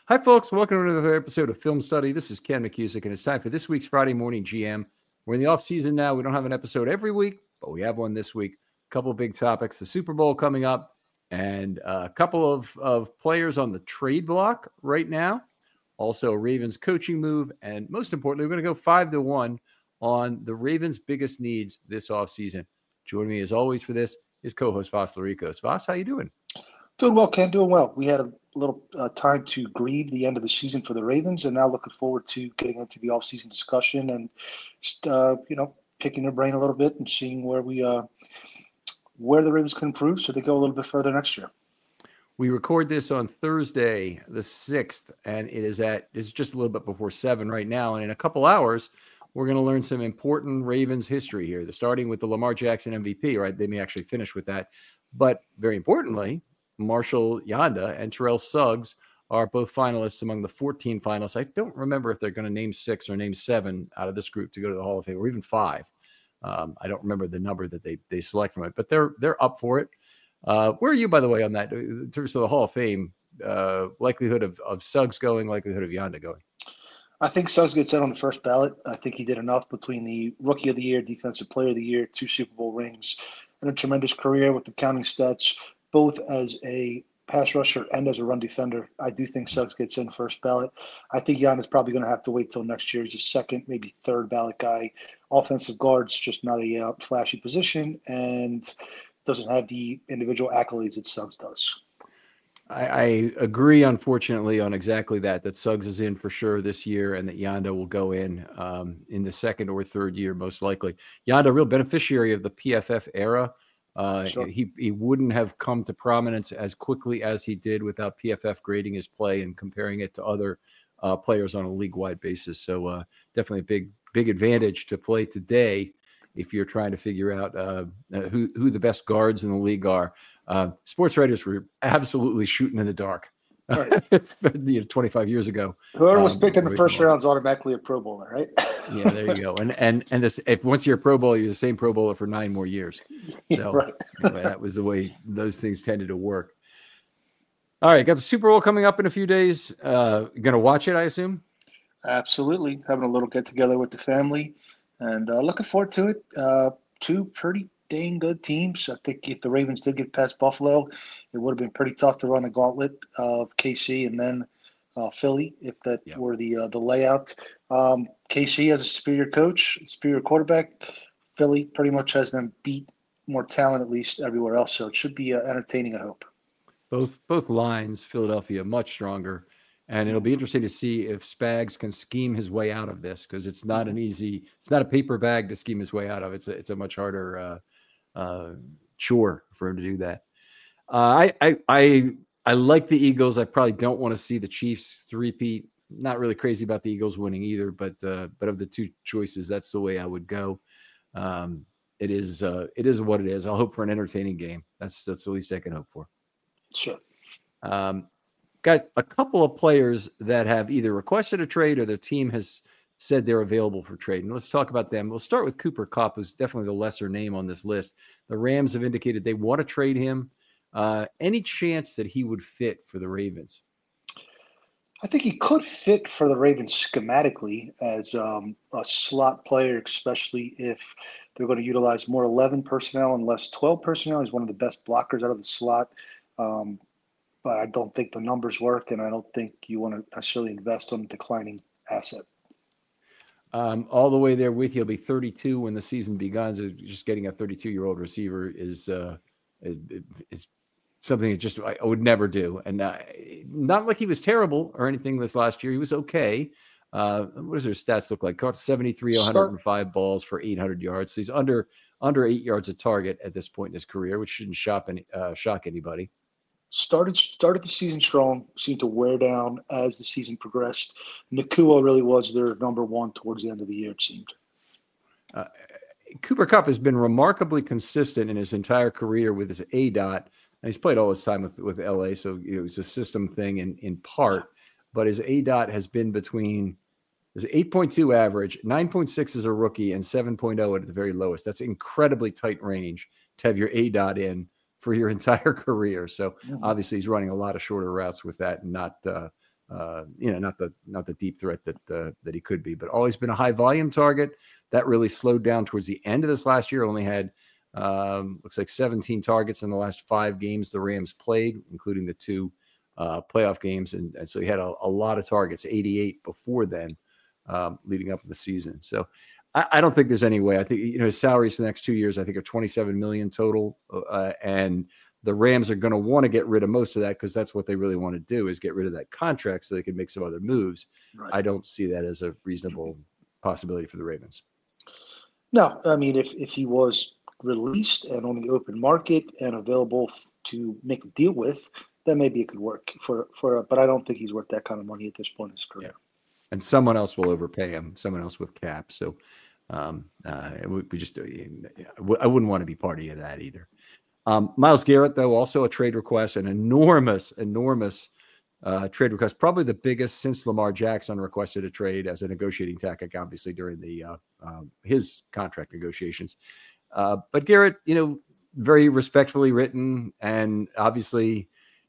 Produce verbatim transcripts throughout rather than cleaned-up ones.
Hi, folks. Welcome to another episode of Film Study. This is Ken McCusick, and it's time for this week's Friday Morning G M. We're in the off season now. We don't have an episode every week, but we have one this week. A couple of big topics: the Super Bowl coming up, and a couple of, of players on the trade block right now. Also, a Ravens coaching move, and most importantly, we're going to go five to one on the Ravens' biggest needs this offseason. Joining me, as always, for this is co-host Vas Laricos. Vas, how you doing? Doing well, Ken. Doing well. We had a little uh, time to grieve the end of the season for the Ravens, and now looking forward to getting into the off-season discussion and just uh, you know picking their brain a little bit and seeing where we uh, where the Ravens can improve so they go a little bit further next year. We record this on Thursday, the sixth, and it is at it's just a little bit before seven right now. And in a couple hours, we're going to learn some important Ravens history here. They're starting with the Lamar Jackson M V P, right? They may actually finish with that, but very importantly, Marshall Yanda and Terrell Suggs are both finalists among the fourteen finalists. I don't remember if they're going to name six or name seven out of this group to go to the Hall of Fame, or even five. Um, I don't remember the number that they they select from it, but they're they're up for it. Uh, where are you, by the way, on that in terms of the Hall of Fame? Uh, likelihood of, of Suggs going, likelihood of Yanda going? I think Suggs gets in on the first ballot. I think he did enough between the Rookie of the Year, Defensive Player of the Year, two Super Bowl rings, and a tremendous career with the counting stats, both as a pass rusher and as a run defender. I do think Suggs gets in first ballot. I think Yanda's probably going to have to wait till next year. He's a second, maybe third ballot guy. Offensive guard's just not a uh, flashy position and doesn't have the individual accolades that Suggs does. I, I agree, unfortunately, on exactly that, that Suggs is in for sure this year and that Yanda will go in um, in the second or third year, most likely. Yanda, a real beneficiary of the P F F era. Uh, sure. he, he wouldn't have come to prominence as quickly as he did without P F F grading his play and comparing it to other uh, players on a league-wide basis. So uh, definitely a big, big advantage to play today if you're trying to figure out uh, who, who the best guards in the league are. Uh, sports writers were absolutely shooting in the dark right. you know, twenty-five years ago. Whoever was um, picked in the first round is automatically a Pro Bowler, right? Yeah, there you go. And and and this, if once you're a Pro Bowler, you're the same Pro Bowler for nine more years. So right. anyway, that was the way those things tended to work. All right, got the Super Bowl coming up in a few days. Uh, going to watch it, I assume? Absolutely. Having a little get-together with the family and uh, looking forward to it. Uh, two pretty dang good teams. I think if the Ravens did get past Buffalo, it would have been pretty tough to run the gauntlet of K C and then uh, Philly if that yep. were the uh, the layout. Um, K C has a superior coach, superior quarterback. Philly pretty much has them beat, more talent at least everywhere else. So it should be uh, entertaining, I hope. Both both lines, Philadelphia much stronger. And it'll be interesting to see if Spags can scheme his way out of this, because it's not an easy, it's not a paper bag to scheme his way out of. It's a, it's a much harder uh, uh, chore for him to do that. Uh, I, I, I, I like the Eagles. I probably don't want to see the Chiefs three-peat. Not really crazy about the Eagles winning either, but uh, but of the two choices, that's the way I would go. Um, it is uh, it is what it is. I'll hope for an entertaining game. That's that's the least I can hope for. Sure. Um, got a couple of players that have either requested a trade or their team has said they're available for trade. And let's talk about them. We'll start with Cooper Kupp, who's definitely the lesser name on this list. The Rams have indicated they want to trade him. Uh, any chance that he would fit for the Ravens? I think he could fit for the Ravens schematically as um, a slot player, especially if they're going to utilize more eleven personnel and less twelve personnel. He's one of the best blockers out of the slot. Um, but I don't think the numbers work, and I don't think you want to necessarily invest on a declining asset. Um, all the way there with you. He'll be thirty-two when the season begins. Just getting a thirty-two-year-old receiver is uh, is, is something that just I would never do. And uh, not like he was terrible or anything this last year. He was okay. Uh, what does their stats look like? Caught seventy-three, one hundred five balls for eight hundred yards. So he's under under eight yards a target at this point in his career, which shouldn't shock any, uh, shock anybody. Started started the season strong, seemed to wear down as the season progressed. Nacua really was their number one towards the end of the year, it seemed. Uh, Cooper Kupp has been remarkably consistent in his entire career with his A D O T. And he's played all his time with, with L A, so you know, it's a system thing in, in part. But his A D O T has been between his eight point two average, nine point six as a rookie, and seven point oh at the very lowest. That's incredibly tight range to have your A D O T in for your entire career. So mm-hmm. obviously he's running a lot of shorter routes with that and not uh, uh, you know, not the not the deep threat that uh, that he could be, but always been a high volume target. That really slowed down towards the end of this last year. Only had um, looks like seventeen targets in the last five games the Rams played, including the two uh, playoff games, and, and so he had a, a lot of targets, eighty-eight before then, um, leading up to the season. So I, I don't think there's any way. I think you know his salaries for the next two years, I think, are twenty-seven million total, uh, and the Rams are going to want to get rid of most of that because that's what they really want to do is get rid of that contract so they can make some other moves. Right. I don't see that as a reasonable possibility for the Ravens. No, I mean, if, if he was released and on the open market and available f- to make a deal with, then maybe it could work for, for, but I don't think he's worth that kind of money at this point in his career. Yeah. And someone else will overpay him, someone else with cap. So um, uh, we just, I wouldn't want to be part of that either. Um, Myles Garrett, though, also a trade request, an enormous, enormous uh, trade request, probably the biggest since Lamar Jackson requested a trade as a negotiating tactic, obviously during the uh, uh, his contract negotiations. Uh, but Garrett, you know, very respectfully written, and obviously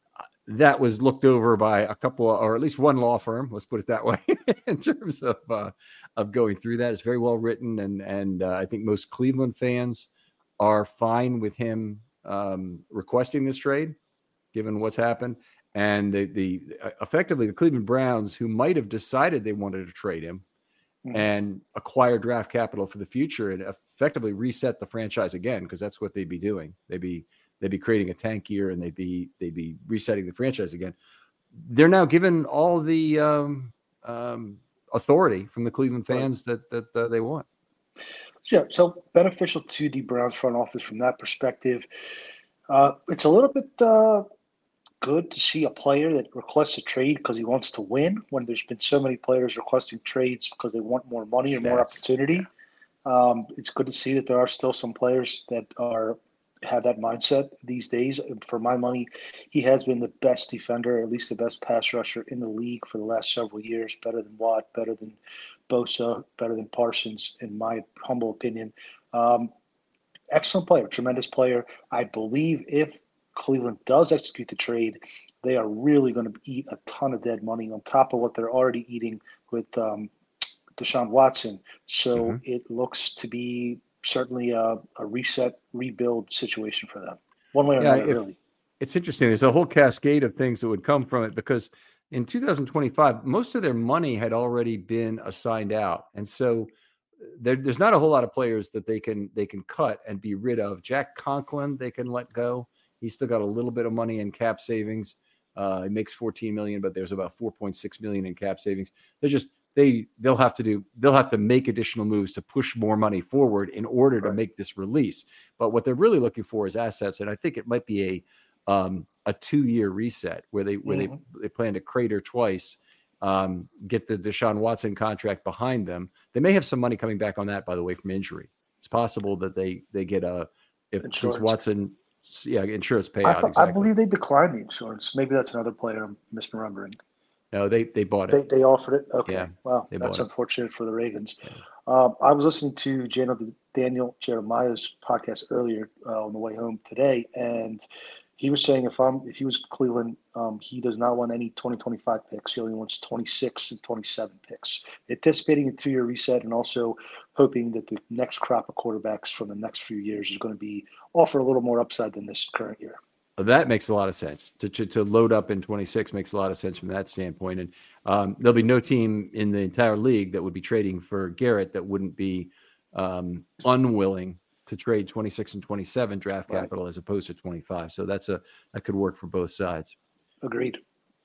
that was looked over by a couple, or at least one law firm. Let's put it that way, in terms of uh, of going through that. It's very well written, and and uh, I think most Cleveland fans are fine with him Um, requesting this trade, given what's happened, and the, the effectively the Cleveland Browns, who might have decided they wanted to trade him mm-hmm. and acquire draft capital for the future, and effectively reset the franchise again, because that's what they'd be doing. They'd be they'd be creating a tank year, and they'd be they'd be resetting the franchise again. They're now given all the um, um, authority from the Cleveland fans right. that that uh, they want. Yeah, so beneficial to the Browns front office from that perspective. Uh, it's a little bit uh, good to see a player that requests a trade because he wants to win when there's been so many players requesting trades because they want more money Stats. and more opportunity. Yeah. Um, it's good to see that there are still some players that are have that mindset these days. For my money, he has been the best defender, at least the best pass rusher in the league for the last several years, better than Watt, better than Bosa, better than Parsons, in my humble opinion. Um, excellent player, tremendous player. I believe if Cleveland does execute the trade, they are really going to eat a ton of dead money on top of what they're already eating with um, Deshaun Watson. So mm-hmm. it looks to be certainly a, a reset, rebuild situation for them. One way or yeah, another, if, really. It's interesting. There's a whole cascade of things that would come from it because in two thousand twenty-five, most of their money had already been assigned out. And so there, there's not a whole lot of players that they can they can cut and be rid of. Jack Conklin, they can let go. He's still got a little bit of money in cap savings. Uh, he makes fourteen million dollars, but there's about four point six million dollars in cap savings. They're just they they'll have to do they'll have to make additional moves to push more money forward in order to right. make this release. But what they're really looking for is assets, and I think it might be a um, a two-year reset where they where mm-hmm. they they plan to crater twice, um, get the Deshaun Watson contract behind them. They may have some money coming back on that, by the way, from injury. It's possible that they they get a if insurance. Since Watson, yeah, insurance payout. I, thought, exactly. I believe they declined the insurance. Maybe that's another player I'm misremembering. No, they they bought it. They they offered it. Okay, yeah, wow, that's unfortunate for the Ravens. Yeah. Um, I was listening to Jano, Daniel Jeremiah's podcast earlier uh, on the way home today, and he was saying if I'm if he was Cleveland, um, he does not want any twenty twenty-five picks. He only wants twenty-six and twenty-seven picks, anticipating a two-year reset and also hoping that the next crop of quarterbacks from the next few years is going to be offer a little more upside than this current year. That makes a lot of sense. To, to to load up in twenty-six makes a lot of sense from that standpoint. And um, there'll be no team in the entire league that would be trading for Garrett that wouldn't be um, unwilling to trade twenty-six and twenty-seven draft right. capital as opposed to twenty-five. So that's a that could work for both sides. Agreed.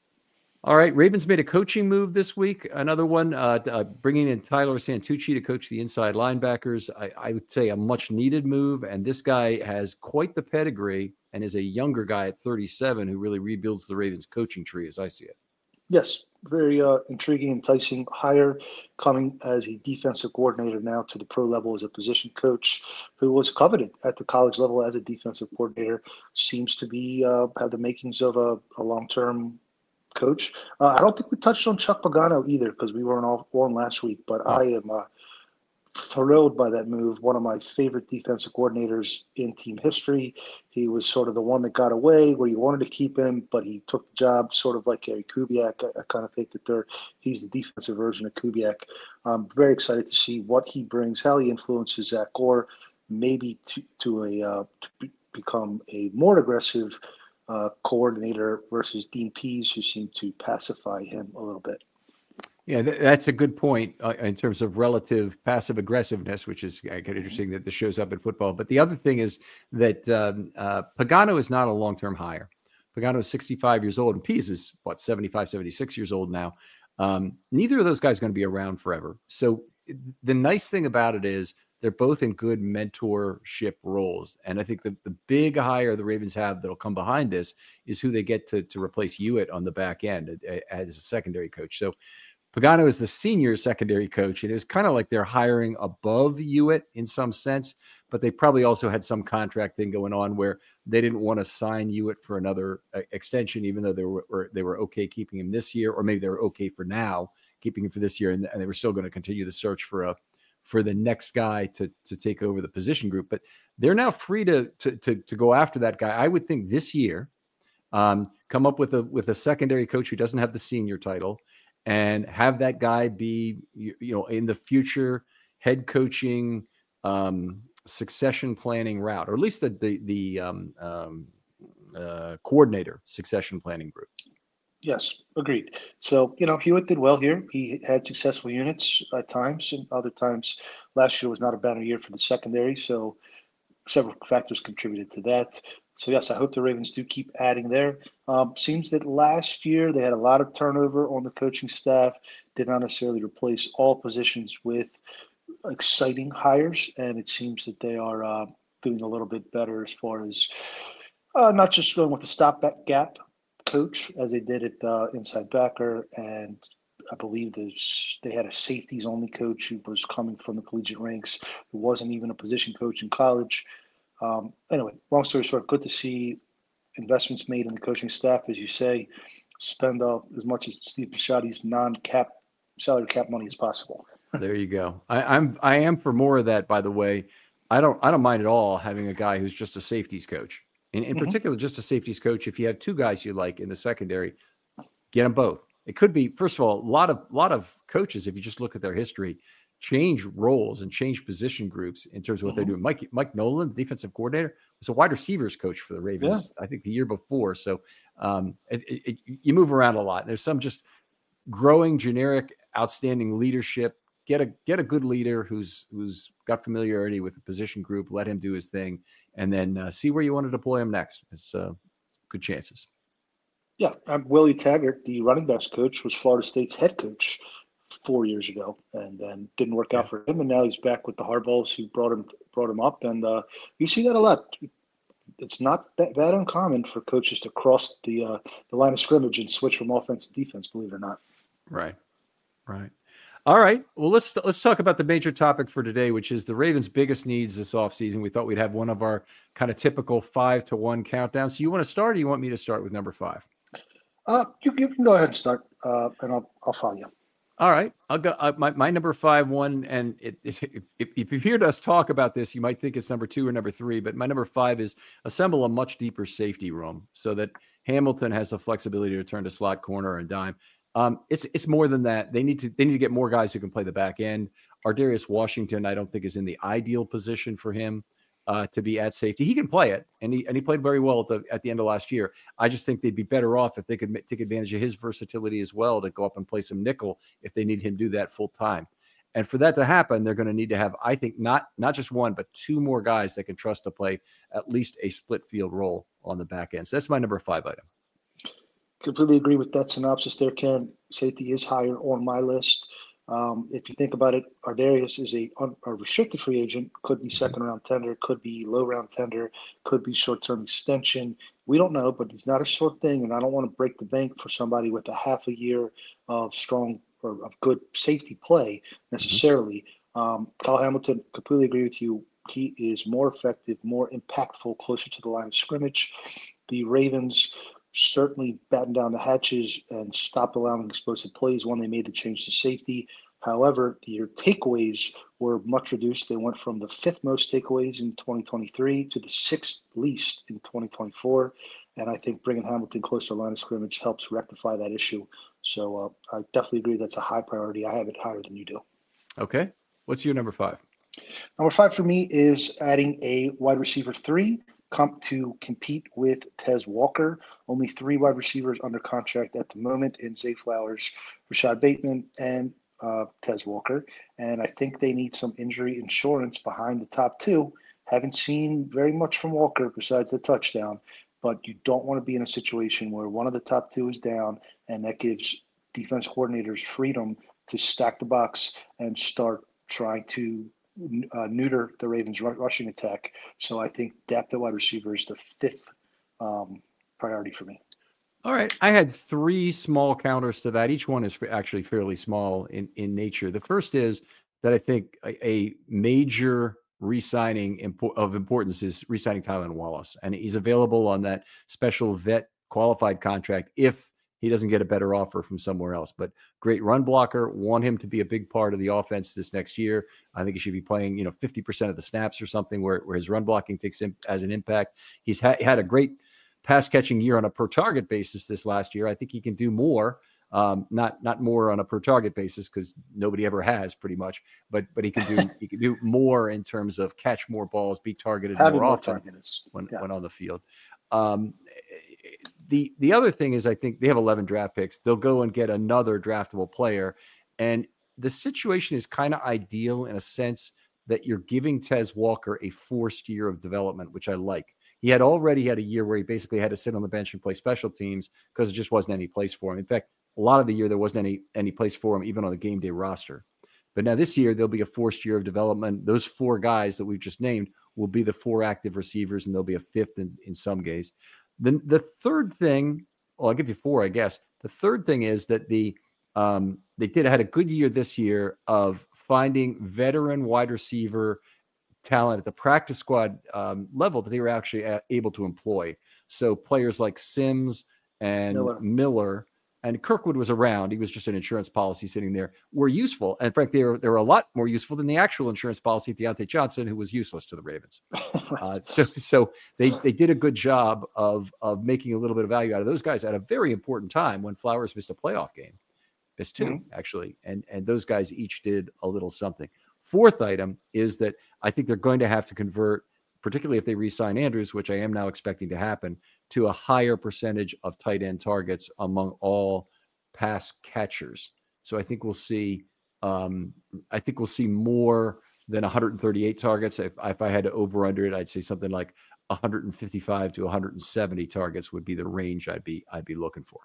All right, Ravens made a coaching move this week. Another one, uh, uh, bringing in Tyler Santucci to coach the inside linebackers. I, I would say a much needed move, and this guy has quite the pedigree and is a younger guy at thirty-seven who really rebuilds the Ravens coaching tree as I see it. Yes, very uh, intriguing, enticing hire, coming as a defensive coordinator now to the pro level as a position coach who was coveted at the college level as a defensive coordinator. Seems to be uh, have the makings of a, a long-term coach. Uh, I don't think we touched on Chuck Pagano either because we weren't all on last week, but oh. I am uh, thrilled by that move. One of my favorite defensive coordinators in team history. He was sort of the one that got away where you wanted to keep him, but he took the job sort of like Gary Kubiak. I, I kind of think that they're, he's the defensive version of Kubiak. I'm very excited to see what he brings, how he influences Zach Gore, maybe to, to a uh, to be, become a more aggressive uh, coordinator versus Dean Pease, who seemed to pacify him a little bit. Yeah, th- that's a good point uh, in terms of relative passive aggressiveness, which is uh, kind of interesting that this shows up in football. But the other thing is that um, uh, Pagano is not a long-term hire. Pagano is sixty-five years old, and Pease is, what, seventy-five, seventy-six years old now. Um, neither of those guys are going to be around forever. So the nice thing about it is they're both in good mentorship roles. And I think the, the big hire the Ravens have that'll come behind this is who they get to, to replace Hewitt on the back end as a secondary coach. So Pagano is the senior secondary coach, and it was kind of like they're hiring above Hewitt in some sense, but they probably also had some contract thing going on where they didn't want to sign Hewitt for another uh, extension, even though they were they were okay keeping him this year, or maybe they were okay for now keeping him for this year, and, and they were still going to continue the search for a for the next guy to to take over the position group. But they're now free to to to, to go after that guy. I would think this year, um, come up with a with a secondary coach who doesn't have the senior title, and have that guy be, you, you know, in the future head coaching, um, succession planning route, or at least the the, the um, um, uh, coordinator succession planning group. Yes, agreed. So, you know, Hewitt did well here. He had successful units at times, and other times last year was not a banner year for the secondary. So several factors contributed to that. So, yes, I hope the Ravens do keep adding there. Um, seems that last year they had a lot of turnover on the coaching staff, did not necessarily replace all positions with exciting hires, and it seems that they are uh, doing a little bit better as far as uh, not just going with the stopback gap coach as they did at uh, inside backer, and I believe there's, they had a safeties only coach who was coming from the collegiate ranks, who wasn't even a position coach in college. Um, anyway, long story short, good to see investments made in the coaching staff, as you say, spend uh, as much as Steve Bisciotti's non-cap salary cap money as possible. There you go. I, I'm I am for more of that. By the way, I don't I don't mind at all having a guy who's just a safeties coach. In, in mm-hmm. particular, just a safeties coach. If you have two guys you like in the secondary, get them both. It could be, first of all, a lot of lot of coaches, if you just look at their history, change roles and change position groups in terms of what mm-hmm. they're doing. Mike Mike Nolan, the defensive coordinator, was a wide receivers coach for the Ravens, yeah. I think the year before. So um, it, it, it, you move around a lot. There's some just growing, generic, outstanding leadership. Get a get a good leader who's who's got familiarity with the position group. Let him do his thing, and then uh, see where you want to deploy him next. It's uh, good chances. Yeah, um, Willie Taggart, the running backs coach, was Florida State's head coach four years ago, and then didn't work out yeah. for him. And now he's back with the Hardballs, who brought him brought him up, and uh, you see that a lot. It's not that, that uncommon for coaches to cross the uh, the line of scrimmage and switch from offense to defense. Believe it or not. Right, right. All right. Well, let's let's talk about the major topic for today, which is the Ravens' biggest needs this offseason. We thought we'd have one of our kind of typical five to one countdowns. So you want to start, or you want me to start with number five? Uh, you, you can go ahead and start, uh, and I'll I'll follow you. All right, I'll go. Uh, my my number five one, and it, it, if if you've heard us talk about this, you might think it's number two or number three. But my number five is assemble a much deeper safety room so that Hamilton has the flexibility to turn to slot corner and dime. Um, it's it's more than that. They need to they need to get more guys who can play the back end. Ardarius Washington, I don't think, is in the ideal position for him uh, to be at safety. He can play it, and he and he played very well at the at the end of last year. I just think they'd be better off if they could take advantage of his versatility as well to go up and play some nickel if they need him to do that full time. And for that to happen, they're going to need to have, I think, not not just one, but two more guys they can trust to play at least a split field role on the back end. So that's my number five item. Completely agree with that synopsis there, Ken. Safety is higher on my list. Um, if you think about it, Ardarius is a, a restricted free agent, could be second round tender, could be low round tender, could be short term extension. We don't know, but it's not a short thing, and I don't want to break the bank for somebody with a half a year of strong or of good safety play necessarily. Um, Kyle Hamilton, completely agree with you. He is more effective, more impactful, closer to the line of scrimmage. The Ravens certainly batten down the hatches and stopped allowing explosive plays when they made the change to safety. However, your takeaways were much reduced. They went from the fifth most takeaways in twenty twenty-three to the sixth least in twenty twenty-four. And I think bringing Hamilton closer to line of scrimmage helps rectify that issue. So uh, I definitely agree that's a high priority. I have it higher than you do. Okay. What's your number five? Number five for me is adding a wide receiver three comp to compete with Tez Walker. Only three wide receivers under contract at the moment in Zay Flowers, Rashad Bateman, and uh, Tez Walker. And I think they need some injury insurance behind the top two. Haven't seen very much from Walker besides the touchdown, but you don't want to be in a situation where one of the top two is down, and that gives defense coordinators freedom to stack the box and start trying to uh, neuter the Ravens' rushing attack. So I think depth at wide receiver is the fifth um, priority for me. All right. I had three small counters to that. Each one is actually fairly small in, in nature. The first is that I think a, a major re-signing impo- of importance is re-signing Tylan Wallace. And he's available on that special vet qualified contract if he doesn't get a better offer from somewhere else. But great run blocker, want him to be a big part of the offense this next year. I think he should be playing, you know, fifty percent of the snaps or something where, where his run blocking takes in, as an impact. He's ha- had a great pass catching year on a per target basis this last year. I think he can do more, um, not not more on a per target basis because nobody ever has pretty much, but but he can do he can do more in terms of catch more balls, be targeted Having more more often targets. when Yeah. when on the field. Um, the the other thing is I think they have eleven draft picks. They'll go and get another draftable player, and the situation is kind of ideal in a sense that you're giving Tez Walker a forced year of development, which I like. He had already had a year where he basically had to sit on the bench and play special teams because it just wasn't any place for him. In fact, a lot of the year there wasn't any any place for him, even on the game day roster. But now this year, there'll be a forced year of development. Those four guys that we've just named will be the four active receivers, and there'll be a fifth in, in some cases. Then the third thing, well, I'll give you four, I guess. The third thing is that the um, they did had a good year this year of finding veteran wide receiver talent at the practice squad um, level that they were actually a- able to employ. So players like Sims and Miller. Miller and Kirkwood was around. He was just an insurance policy sitting there, were useful. And frankly, they were, they were a lot more useful than the actual insurance policy, Deontay Johnson, who was useless to the Ravens. uh, so so they they did a good job of, of making a little bit of value out of those guys at a very important time when Flowers missed a playoff game. Missed two, mm-hmm. actually. And, and those guys each did a little something. Fourth item is that I think they're going to have to convert, particularly if they re-sign Andrews, which I am now expecting to happen, to a higher percentage of tight end targets among all pass catchers. So I think we'll see, um, I think we'll see more than one hundred thirty-eight targets. If, if I had to over under it, I'd say something like one hundred fifty-five to one hundred seventy targets would be the range I'd be I'd be looking for.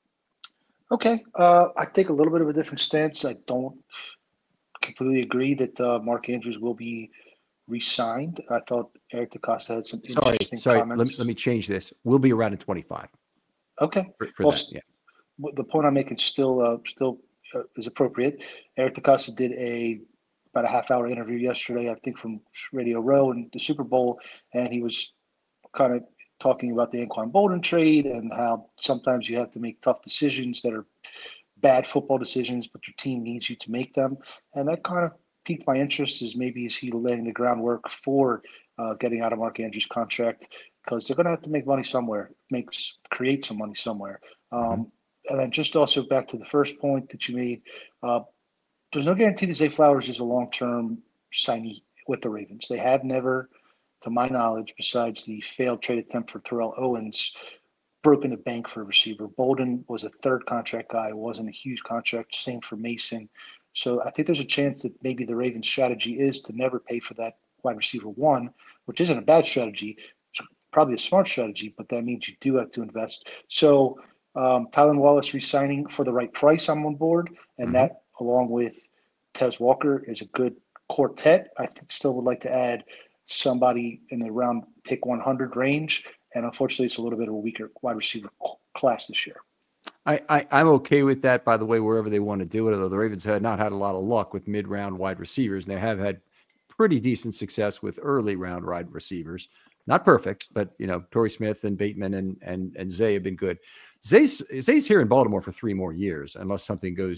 Okay, uh, I take a little bit of a different stance. I don't completely agree that uh, Mark Andrews will be re-signed. I thought Eric DeCosta had some sorry, interesting sorry. comments. Let, let me change this. We'll be around in twenty-five. Okay. For, for well, that, yeah. The point I'm making still uh, still uh, is appropriate. Eric DeCosta did a about a half hour interview yesterday, I think, from Radio Row and the Super Bowl, and he was kind of talking about the Anquan Bolden trade and how sometimes you have to make tough decisions that are bad football decisions, but your team needs you to make them. And that kind of piqued my interest as maybe is he laying the groundwork for uh, getting out of Mark Andrews' contract because they're going to have to make money somewhere, makes create some money somewhere. Um, mm-hmm. And then just also back to the first point that you made, uh, there's no guarantee that Zay Flowers is a long-term signee with the Ravens. They have never, to my knowledge, besides the failed trade attempt for Terrell Owens, broken the bank for a receiver. Bolden was a third contract guy. It wasn't a huge contract. Same for Mason. So I think there's a chance that maybe the Ravens' strategy is to never pay for that wide receiver one, which isn't a bad strategy. It's probably a smart strategy, but that means you do have to invest. So um, Tylan Wallace re-signing for the right price, I'm on board. And mm-hmm. that, along with Tez Walker, is a good quartet. I think still would like to add somebody in the round pick one hundred range. And unfortunately, it's a little bit of a weaker wide receiver class this year. I, I, I'm okay with that, by the way, wherever they want to do it, although the Ravens have not had a lot of luck with mid-round wide receivers, and they have had pretty decent success with early-round wide receivers. Not perfect, but, you know, Torrey Smith and Bateman and and, and Zay have been good. Zay's, Zay's here in Baltimore for three more years, unless something goes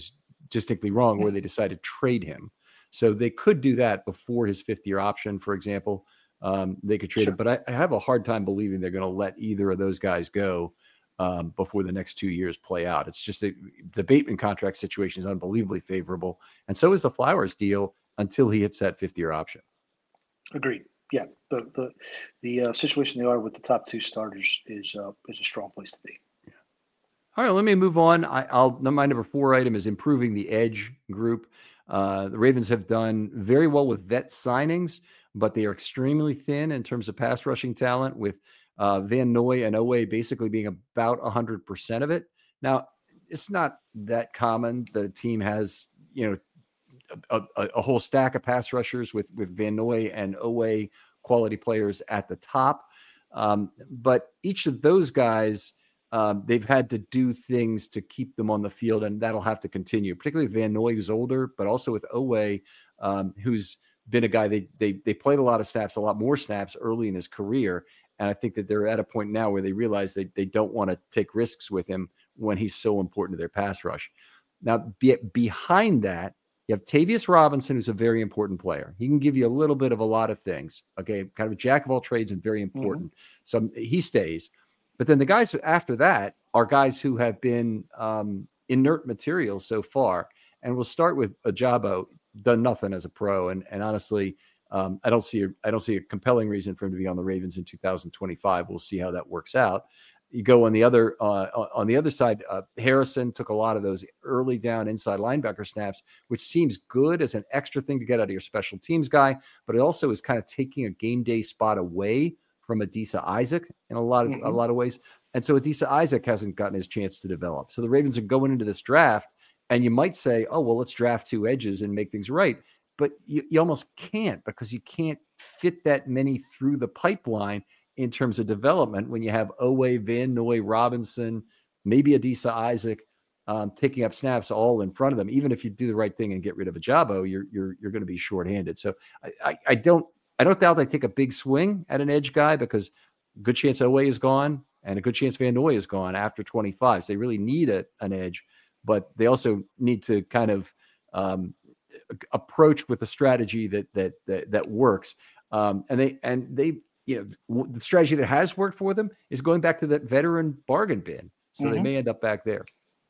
distinctly wrong where they decided to trade him. So they could do that before his fifth year option, for example. Um, they could trade Sure. him, but I, I have a hard time believing they're going to let either of those guys go um, before the next two years play out. It's just a, the Bateman contract situation is unbelievably favorable. And so is the Flowers deal until he hits that fifth year option. Agreed. Yeah. The, the, the uh, situation they are with the top two starters is, uh, is a strong place to be. Yeah. All right, let me move on. I, I'll, my number four item is improving the edge group. Uh, the Ravens have done very well with vet signings, but they are extremely thin in terms of pass rushing talent, with uh, Van Noy and Oweh basically being about one hundred percent of it. Now, it's not that common. The team has, you know, a, a, a whole stack of pass rushers with, with Van Noy and Oweh quality players at the top. Um, but each of those guys, um, they've had to do things to keep them on the field, and that'll have to continue, particularly Van Noy, who's older, but also with Oweh, um, who's been a guy they, they, they played a lot of snaps, a lot more snaps early in his career. And I think that they're at a point now where they realize they, they don't want to take risks with him when he's so important to their pass rush. Now, be, behind that, you have Tavius Robinson, who's a very important player. He can give you a little bit of a lot of things. Okay, kind of a jack of all trades and very important. Mm-hmm. So he stays. But then the guys after that are guys who have been um, inert material so far. And we'll start with Ajabo, done nothing as a pro. And, and honestly, um, I don't see a, I don't see a compelling reason for him to be on the Ravens in two thousand twenty-five. We'll see how that works out. You go on the other uh, on the other side. Uh, Harrison took a lot of those early down inside linebacker snaps, which seems good as an extra thing to get out of your special teams guy, but it also is kind of taking a game day spot away from Adisa Isaac in a lot of mm-hmm. a lot of ways. And so Adisa Isaac hasn't gotten his chance to develop. So the Ravens are going into this draft, and you might say, "Oh well, let's draft two edges and make things right." But you, you almost can't, because you can't fit that many through the pipeline in terms of development when you have Oweh, Van Noy, Robinson, maybe Adisa Isaac um, taking up snaps all in front of them. Even if you do the right thing and get rid of Ajabo, you're you're you're going to be shorthanded. So I, I, I don't I don't doubt they take a big swing at an edge guy, because good chance Oweh is gone and a good chance Van Noy is gone after twenty-five. So they really need a, an edge, but they also need to kind of um, approach with a strategy that that that, that works. Um, and they and they. You know, the strategy that has worked for them is going back to that veteran bargain bin. So mm-hmm. they may end up back there.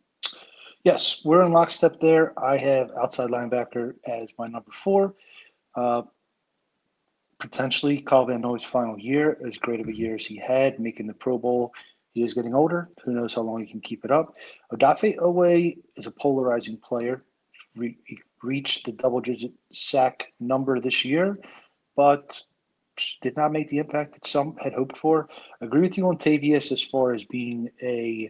Yes, we're in lockstep there. I have outside linebacker as my number four. Uh, potentially Kyle Van Noy's final year, as great of a year as he had, making the Pro Bowl. He is getting older. Who knows how long he can keep it up. Odafe Oweh is a polarizing player. Re- he reached the double-digit sack number this year, but did not make the impact that some had hoped for. Agree with you on Tavius as far as being a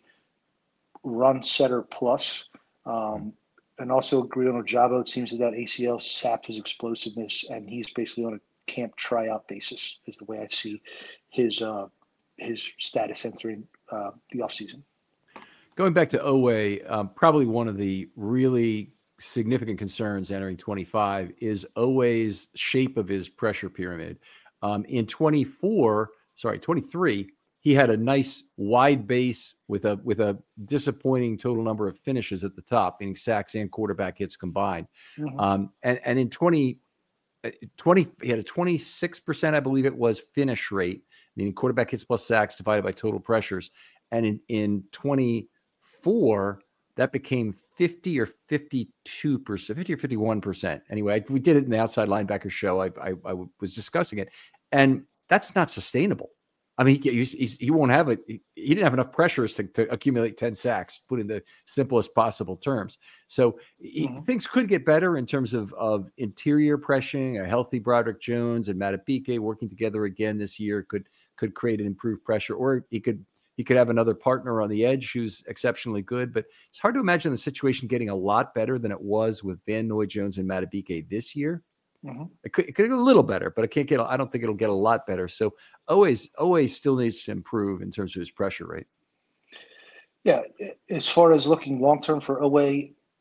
run setter plus. Um, and also agree on Ajabo. It seems that that A C L sapped his explosiveness, and he's basically on a camp tryout basis is the way I see his uh, his status entering uh, the offseason. Going back to Oweh, um, probably one of the really significant concerns entering twenty-five is Oweh's shape of his pressure pyramid. Um, in twenty-four, sorry, twenty-three, he had a nice wide base with a with a disappointing total number of finishes at the top, meaning sacks and quarterback hits combined. Mm-hmm. Um, and and in twenty, twenty, he had a twenty-six percent, I believe it was, finish rate, meaning quarterback hits plus sacks divided by total pressures. And in in twenty-four, that became fifty or fifty-two percent, fifty or fifty-one percent. Anyway, I, we did it in the outside linebacker show. I, I, I was discussing it, and that's not sustainable. I mean, he, he's, he won't have it. He, he didn't have enough pressures to, to accumulate ten sacks, put in the simplest possible terms. So he, mm-hmm. things could get better in terms of, of interior pressing. A healthy Broderick Jones and Matabike working together again this year could could create an improved pressure, or he could He could have another partner on the edge who's exceptionally good, but it's hard to imagine the situation getting a lot better than it was with Van Noy, Jones, and Matabike this year. Mm-hmm. It, could, it could get a little better, but it can't get. I don't think it'll get a lot better. So always, always still needs to improve in terms of his pressure rate. Yeah, as far as looking long term for Oweh,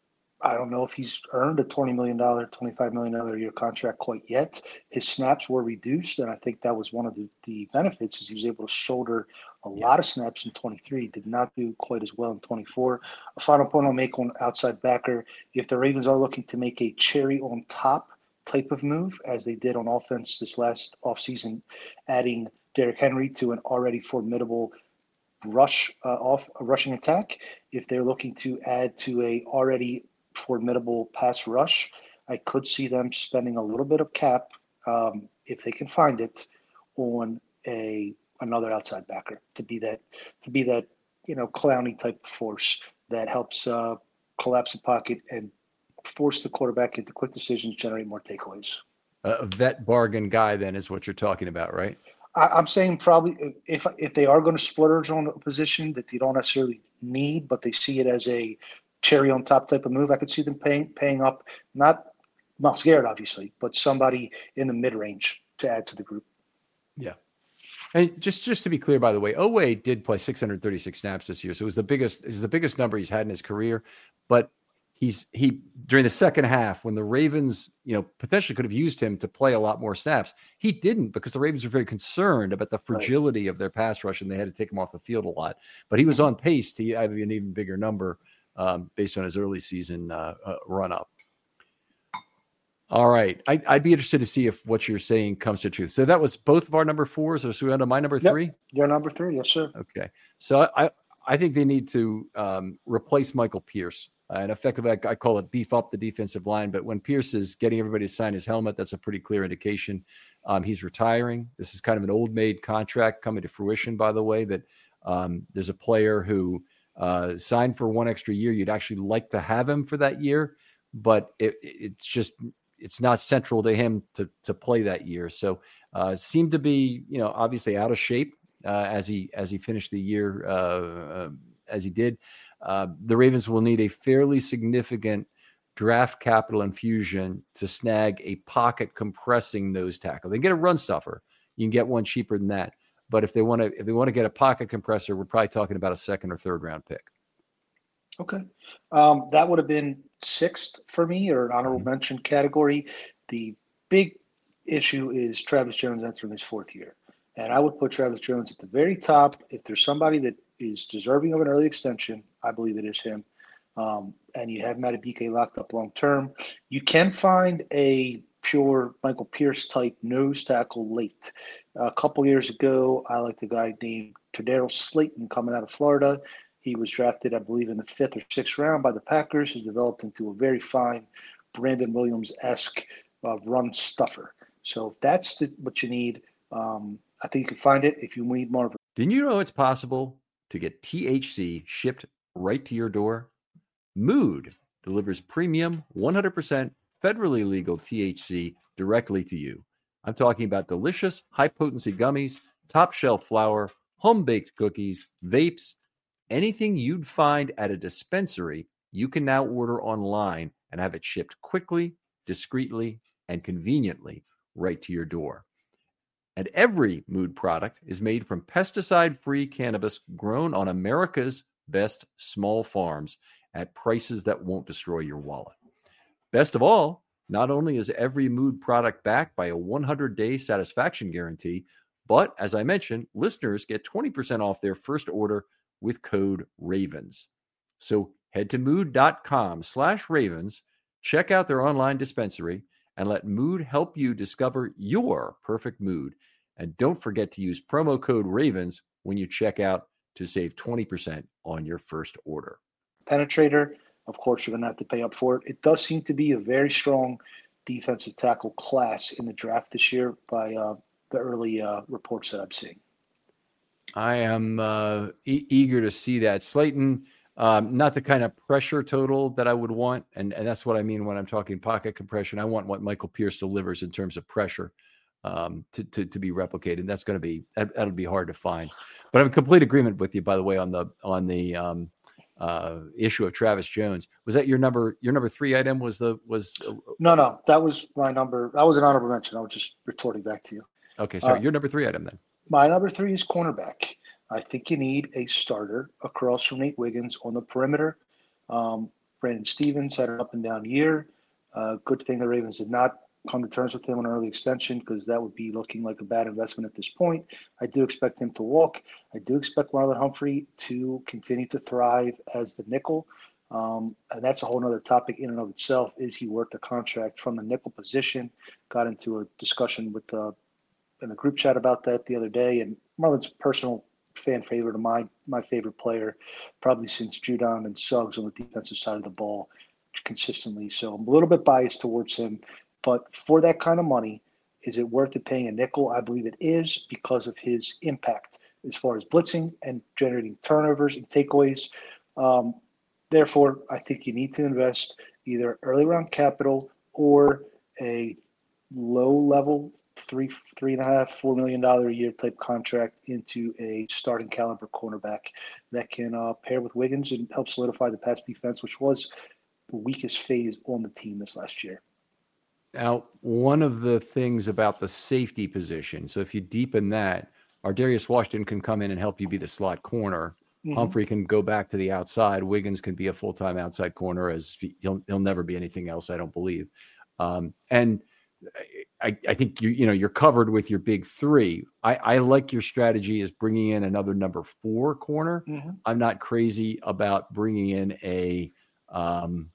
I don't know if he's earned a twenty million dollars, twenty-five million dollars a year contract quite yet. His snaps were reduced, and I think that was one of the, the benefits is he was able to shoulder a Yeah. lot of snaps in twenty-three, did not do quite as well in twenty-four. A final point I'll make on outside backer, if the Ravens are looking to make a cherry on top type of move, as they did on offense this last offseason, adding Derrick Henry to an already formidable rush uh, off a rushing attack, if they're looking to add to a already formidable pass rush, I could see them spending a little bit of cap, um, if they can find it, on a another outside backer to be that to be that you know Clowney type of force that helps uh, collapse the pocket and force the quarterback into quick decisions, generate more takeaways. A vet bargain guy, then, is what you're talking about, right? I, I'm saying probably if if they are going to splurge on a position that they don't necessarily need, but they see it as a cherry on top type of move, I could see them paying paying up, not not scared obviously, but somebody in the mid range to add to the group. Yeah. And just just to be clear, by the way, Oweh did play six hundred thirty-six snaps this year, so it was the biggest is the biggest number he's had in his career. But he's he during the second half, when the Ravens, you know, potentially could have used him to play a lot more snaps, he didn't, because the Ravens were very concerned about the fragility right. of their pass rush, and they had to take him off the field a lot. But he was on pace to have an even bigger number um, based on his early season uh, uh, run up. All right. I, I'd be interested to see if what you're saying comes to truth. So that was both of our number fours. Or so we on to my number yep. three? Your number three. Yes, sir. Okay. So I, I think they need to um, replace Michael Pierce. Uh, and effectively, I, I call it beef up the defensive line. But when Pierce is getting everybody to sign his helmet, that's a pretty clear indication. Um, he's retiring. This is kind of an old maid contract coming to fruition, by the way, that um, there's a player who uh, signed for one extra year. You'd actually like to have him for that year, but it, it's just – it's not central to him to to play that year. So uh, seemed to be, you know, obviously out of shape uh, as he as he finished the year uh, uh, as he did. Uh, the Ravens will need a fairly significant draft capital infusion to snag a pocket compressing nose tackle. They can get a run stuffer. You can get one cheaper than that. But if they want to if they want to get a pocket compressor, we're probably talking about a second or third round pick. Okay. Um, that would have been sixth for me, or an honorable mm-hmm. mention category. The big issue is Travis Jones entering his fourth year. And I would put Travis Jones at the very top. If there's somebody that is deserving of an early extension, I believe it is him. Um, and you have Madubuike locked up long term. You can find a pure Michael Pierce type nose tackle late. A couple years ago, I liked a guy named Tadaro Slayton coming out of Florida. He was drafted, I believe, in the fifth or sixth round by the Packers. He's developed into a very fine Brandon Williams-esque uh, run stuffer. So if that's the, what you need, um, I think you can find it if you need more. Didn't you know it's possible to get T H C shipped right to your door? Mood delivers premium, one hundred percent federally legal T H C directly to you. I'm talking about delicious, high-potency gummies, top-shelf flour, home-baked cookies, vapes. Anything you'd find at a dispensary, you can now order online and have it shipped quickly, discreetly, and conveniently right to your door. And every Mood product is made from pesticide-free cannabis grown on America's best small farms at prices that won't destroy your wallet. Best of all, not only is every Mood product backed by a one hundred day satisfaction guarantee, but as I mentioned, listeners get twenty percent off their first order with code RAVENS. So head to mood.com slash ravens, check out their online dispensary, and let Mood help you discover your perfect mood. And don't forget to use promo code RAVENS when you check out to save twenty percent on your first order. Penetrator, of course, you're going to have to pay up for it. It does seem to be a very strong defensive tackle class in the draft this year by uh, the early uh, reports that I'm seeing. I am uh, e- eager to see that. Slayton, um, not the kind of pressure total that I would want. And, and that's what I mean when I'm talking pocket compression. I want what Michael Pierce delivers in terms of pressure um, to, to, to be replicated. That's going to be, that, that'll be hard to find. But I'm in complete agreement with you, by the way, on the, on the um, uh, issue of Travis Jones. Was that your number, your number three item was the, was. Uh, no, no, that was my number. That was an honorable mention. I was just retorting back to you. Okay. Sorry. Uh, your number three item then. My number three is cornerback. I think you need a starter across from Nate Wiggins on the perimeter. Um, Brandon Stevens had an up and down year. Uh, good thing the Ravens did not come to terms with him on an early extension because that would be looking like a bad investment at this point. I do expect him to walk. I do expect Marlon Humphrey to continue to thrive as the nickel. Um, and that's a whole other topic in and of itself. Is he worth the contract from the nickel position? Got into a discussion with uh, in a group chat about that the other day. And Marlon's a personal fan favorite of mine, my favorite player, probably since Judon and Suggs on the defensive side of the ball consistently. So I'm a little bit biased towards him. But for that kind of money, is it worth it paying a nickel? I believe it is because of his impact as far as blitzing and generating turnovers and takeaways. Um, therefore, I think you need to invest either early round capital or a low level three, three and a half, four million dollar a year type contract into a starting caliber cornerback that can uh, pair with Wiggins and help solidify the pass defense, which was the weakest phase on the team this last year. Now, one of the things about the safety position, so if you deepen that, Ardarius Washington can come in and help you be the slot corner. Mm-hmm. Humphrey can go back to the outside. Wiggins can be a full-time outside corner, as he'll he'll never be anything else, I don't believe. Um, and I, I think you you know you're covered with your big three. I, I like your strategy is bringing in another number four corner. Mm-hmm. I'm not crazy about bringing in a um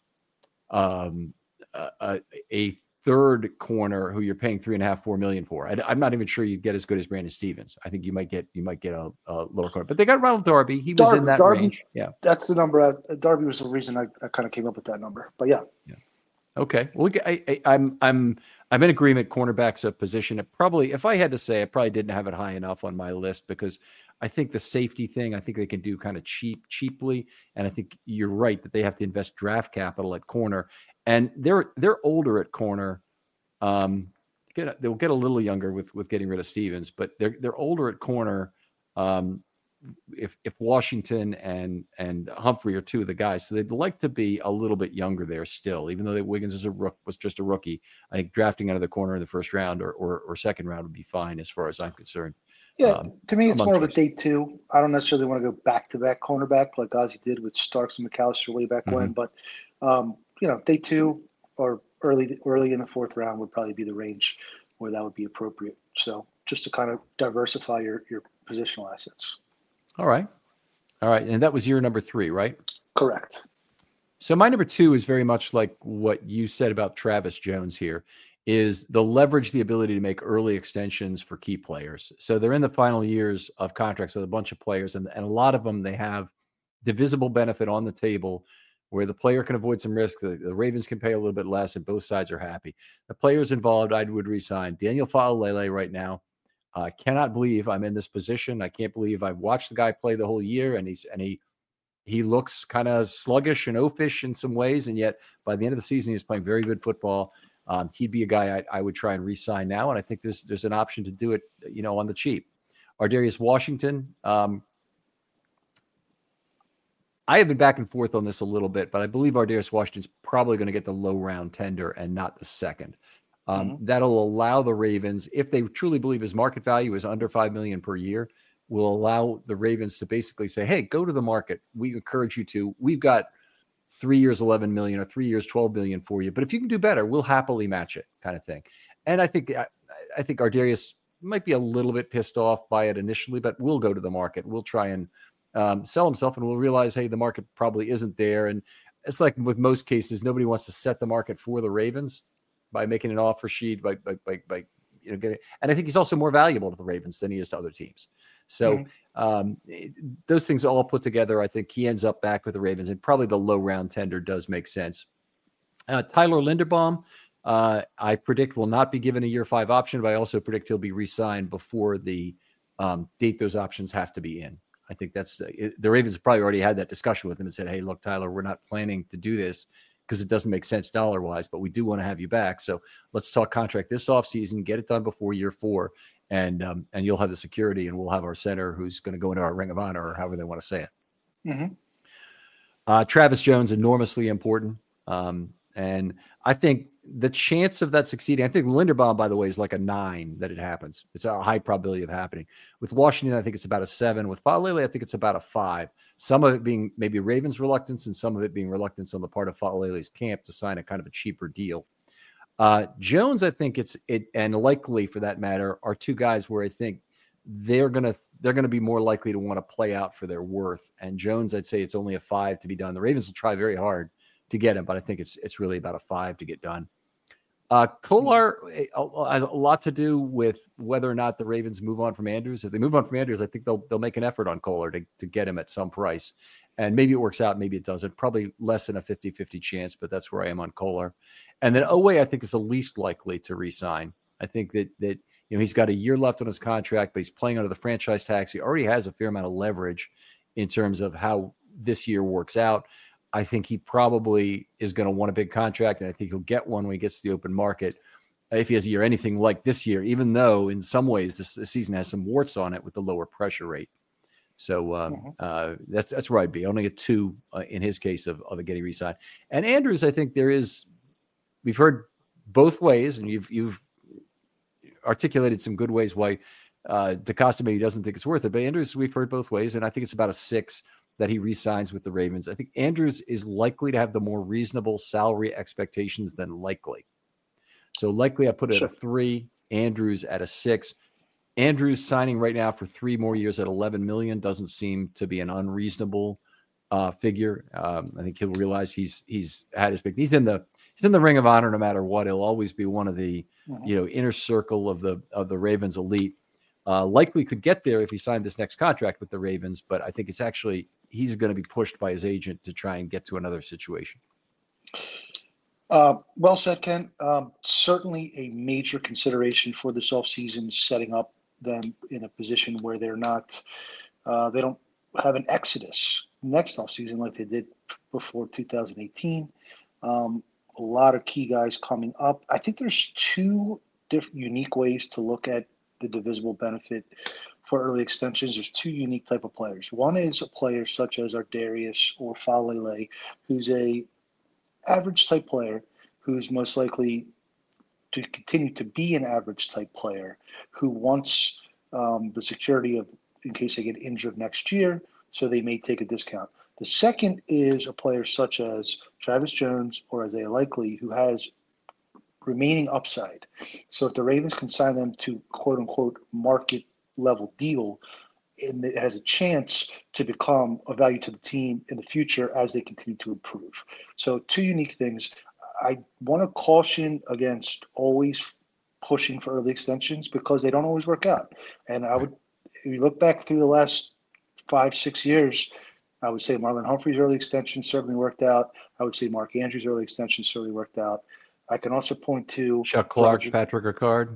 um a, a third corner who you're paying three and a half, four million for. I, I'm not even sure you'd get as good as Brandon Stevens. I think you might get you might get a, a lower corner, but they got Ronald Darby. He was Darby, in that Darby, range. Yeah, that's the number. I, Darby was the reason I, I kind of came up with that number. But yeah, yeah. Okay. Well, I, I, I'm I'm I'm in agreement. Cornerback's a position. It probably, if I had to say, I probably didn't have it high enough on my list because I think the safety thing, I think they can do kind of cheap, cheaply, and I think you're right that they have to invest draft capital at corner, and they're they're older at corner. Um, get, they'll get a little younger with with getting rid of Stevens, but they're they're older at corner. Um, if if Washington and and Humphrey are two of the guys, so they'd like to be a little bit younger there still, even though they, Wiggins is a rook was just a rookie. I think drafting out of the corner in the first round or or, or second round would be fine as far as I'm concerned. Yeah, um, to me, it's more choices. of a day two. I don't necessarily want to go back to back cornerback like Ozzie did with Starks and McAllister way back mm-hmm. when, but um, you know, day two or early early in the fourth round would probably be the range where that would be appropriate. So just to kind of diversify your your positional assets. All right. All right. And that was your number three, right? Correct. So my number two is very much like what you said about Travis Jones here, is the leverage, the ability to make early extensions for key players. So they're in the final years of contracts with a bunch of players, and, and a lot of them, they have divisible benefit on the table where the player can avoid some risk. The, the Ravens can pay a little bit less, and both sides are happy. The players involved, I would re-sign Daniel Faalele right now. I uh, cannot believe I'm in this position. I can't believe I've watched the guy play the whole year, and he's and he he looks kind of sluggish and oafish in some ways, and yet by the end of the season, he's playing very good football. Um, he'd be a guy I, I would try and re-sign now, and I think there's there's an option to do it, you know, on the cheap. Ardarius Washington. Um, I have been back and forth on this a little bit, but I believe Ardarius Washington's probably going to get the low round tender and not the second. Um, mm-hmm. That'll allow the Ravens, if they truly believe his market value is under five million dollars per year, will allow the Ravens to basically say, hey, go to the market. We encourage you to. We've got three years, eleven million dollars or three years, twelve million dollars for you. But if you can do better, we'll happily match it, kind of thing. And I think I, I think Ardarius might be a little bit pissed off by it initially, but we'll go to the market. We'll try and um, sell himself, and we'll realize, hey, the market probably isn't there. And it's like with most cases, nobody wants to set the market for the Ravens by making an offer sheet, by, by, by, by you know, getting, and I think he's also more valuable to the Ravens than he is to other teams. So mm-hmm. um, it, those things all put together, I think he ends up back with the Ravens, and probably the low round tender does make sense. Uh, Tyler Linderbaum, uh, I predict will not be given a year five option, but I also predict he'll be re-signed before the um, date those options have to be in. I think that's the, it, the Ravens probably already had that discussion with him and said, hey, look, Tyler, we're not planning to do this because it doesn't make sense dollar-wise, but we do want to have you back. So let's talk contract this offseason, get it done before year four, and um, and you'll have the security, and we'll have our center who's going to go into our Ring of Honor, or however they want to say it. Mm-hmm. Uh, Travis Jones, enormously important. Um, and I think the chance of that succeeding, I think Linderbaum, by the way, is like a nine that it happens. It's a high probability of happening. With Washington, I think it's about a seven. With Falele, I think it's about a five. Some of it being maybe Ravens' reluctance and some of it being reluctance on the part of Falele's camp to sign a kind of a cheaper deal. Uh, Jones, I think it's it, and likely for that matter, are two guys where I think they're gonna they're gonna be more likely to want to play out for their worth. And Jones, I'd say it's only a five to be done. The Ravens will try very hard to get him, but I think it's it's really about a five to get done. Uh, Kolar has a lot to do with whether or not the Ravens move on from Andrews. If they move on from Andrews, I think they'll they'll make an effort on Kolar to, to get him at some price. And maybe it works out, maybe it doesn't. Probably less than a fifty-fifty chance, but that's where I am on Kolar. And then Oweh, I think, is the least likely to re-sign. I think that that you know he's got a year left on his contract, but he's playing under the franchise tax. He already has a fair amount of leverage in terms of how this year works out. I think he probably is going to want a big contract, and I think he'll get one when he gets to the open market. If he has a year anything like this year, even though in some ways this, this season has some warts on it with the lower pressure rate. So um, mm-hmm. uh, that's that's where I'd be. Only a two uh, in his case of, of a getting re-signed. And Andrews, I think there is, we've heard both ways, and you've you've articulated some good ways why uh, DeCosta maybe doesn't think it's worth it. But Andrews, we've heard both ways, and I think it's about a six that he re-signs with the Ravens. I think Andrews is likely to have the more reasonable salary expectations than likely. So likely I put it sure. at a three, Andrews at a six. Andrews signing right now for three more years at eleven million dollars doesn't seem to be an unreasonable uh, figure. Um, I think he'll realize he's he's had his big. He's in the he's in the Ring of Honor no matter what. He'll always be one of the mm-hmm. you know inner circle of the of the Ravens elite. Uh, likely could get there if he signed this next contract with the Ravens, but I think it's actually he's going to be pushed by his agent to try and get to another situation. Uh, well said, Ken. Um, certainly a major consideration for this offseason is setting up them in a position where they're not, uh, they don't have an exodus next offseason like they did before two thousand eighteen. Um, a lot of key guys coming up. I think there's two different unique ways to look at the divisible benefit for early extensions. There's two unique type of players. One is a player such as Ardarius or Falele, who's a average type player who's most likely to continue to be an average type player who wants um, the security of in case they get injured next year, so they may take a discount. The second is a player such as Travis Jones or Isaiah Likely, who has remaining upside. So if the Ravens can sign them to quote unquote market level deal, and it has a chance to become a value to the team in the future as they continue to improve. So two unique things. I want to caution against always pushing for early extensions because they don't always work out. And I would, if you look back through the last five, six years, I would say Marlon Humphrey's early extension certainly worked out. I would say Mark Andrews' early extension certainly worked out. I can also point to Chuck Clark, Roger, Patrick Ricard.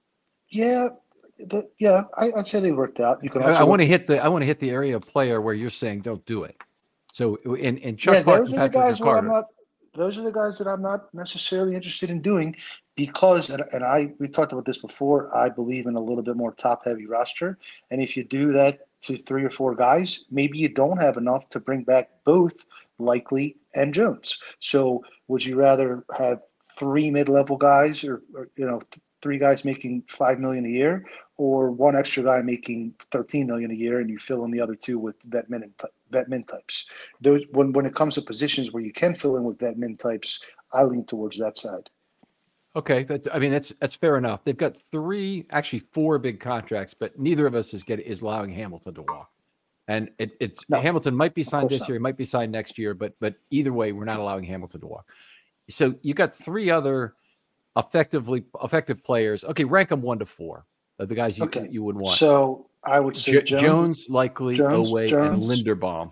Yeah, but yeah, I, I'd say they worked out. You can also I, I want to hit the I want to hit the area of player where you're saying don't do it. So in, in Chuck yeah, Clark those and are the Patrick guys where I'm Ricard. not. Those are the guys that I'm not necessarily interested in doing because, and, and I we talked about this before. I believe in a little bit more top-heavy roster, and if you do that to three or four guys, maybe you don't have enough to bring back both Likely and Jones. So, would you rather have three mid-level guys, or, or you know, th- three guys making five million a year, or one extra guy making thirteen million a year, and you fill in the other two with vet min and t- vet min types? Those when when it comes to positions where you can fill in with vet min types, I lean towards that side. Okay, that, I mean that's that's fair enough. They've got three, actually four big contracts, but neither of us is getting is allowing Hamilton to walk. And it, it's No, Hamilton might be signed this not. year, he might be signed next year, but but either way, we're not allowing Hamilton to walk. So you got three other effectively effective players. Okay, rank them one to four. The guys you okay. you would want. So I would say J- Jones, Jones, Likely, Jones, Oweh, Jones. and Linderbaum.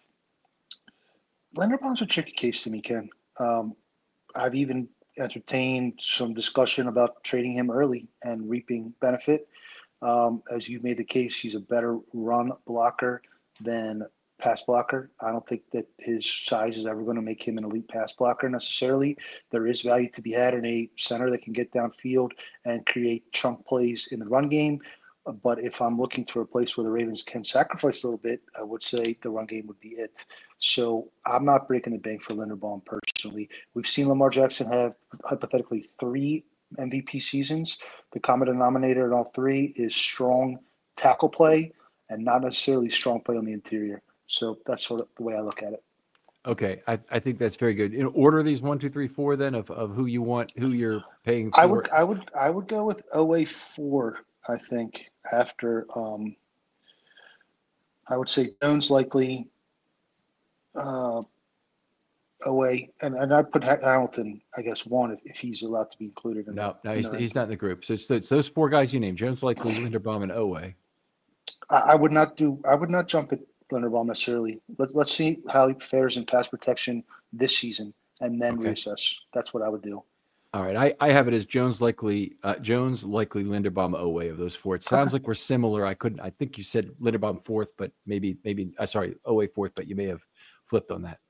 Linderbaum's a tricky case to me, Ken. Um, I've even entertained some discussion about trading him early and reaping benefit. Um, as you made the case, he's a better run blocker than pass blocker. I don't think that his size is ever going to make him an elite pass blocker necessarily. There is value to be had in a center that can get downfield and create chunk plays in the run game. But if I'm looking to a place where the Ravens can sacrifice a little bit, I would say the run game would be it. So I'm not breaking the bank for Linderbaum personally. We've seen Lamar Jackson have hypothetically three M V P seasons. The common denominator in all three is strong tackle play and not necessarily strong play on the interior. So that's sort of the way I look at it. Okay, I, I think that's very good. In order these one, two, three, four, then of, of who you want, who you're paying for. I would I would I would go with O A four. I think after um, I would say Jones likely, uh, O A, and, and I'd put Hamilton, I guess, one if, if he's allowed to be included. In no, the, no, in he's, the he's not in the group. So it's, it's those four guys you named: Jones, likely, Linderbaum, and O A. I, I would not do. I would not jump at Linderbaum necessarily. Let, let's see how he fares in pass protection this season, and then Okay. reassess. That's what I would do. All right, I, I have it as Jones likely, uh, Jones likely, Linderbaum, Oweh of those four. It sounds Okay. like we're similar. I couldn't. I think you said Linderbaum fourth, but maybe maybe. Uh, sorry, Oweh fourth, but you may have flipped on that.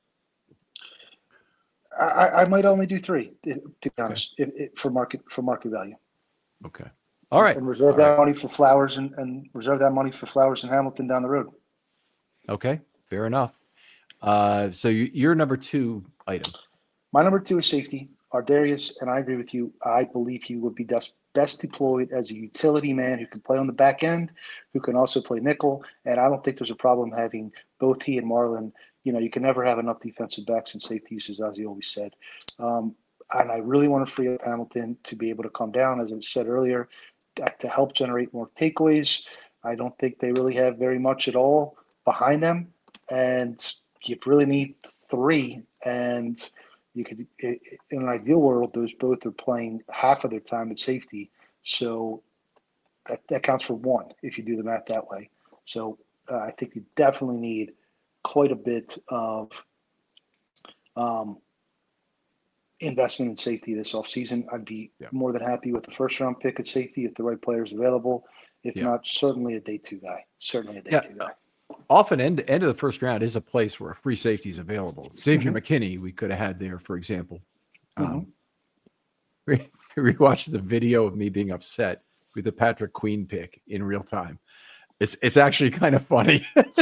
I, I might only do three, to, to be honest, if, if, for market for market value. Okay. All right. And reserve All that right. money for Flowers and, and reserve that money for Flowers and Hamilton down the road. Okay. Fair enough. Uh, so you, your number two item. My number two is safety. Ardarius, and I agree with you. I believe he would be best, best deployed as a utility man who can play on the back end, who can also play nickel. And I don't think there's a problem having both he and Marlon. You know, you can never have enough defensive backs and safeties, as Ozzie always said. Um, and I really want to free up Hamilton to be able to come down, as I said earlier, to help generate more takeaways. I don't think they really have very much at all behind them. And you really need three. And you could, in an ideal world, those both are playing half of their time at safety. So that, that counts for one if you do the math that way. So uh, I think you definitely need quite a bit of um, investment in safety this offseason. I'd be yeah. more than happy with the first round pick at safety if the right player is available. If yeah. not, certainly a day two guy. Certainly a day yeah. two guy. Often end end of the first round is a place where free safety is available. Xavier mm-hmm. McKinney, we could have had there, for example. Mm-hmm. Um, re- rewatch the video of me being upset with the Patrick Queen pick in real time. It's it's actually kind of funny.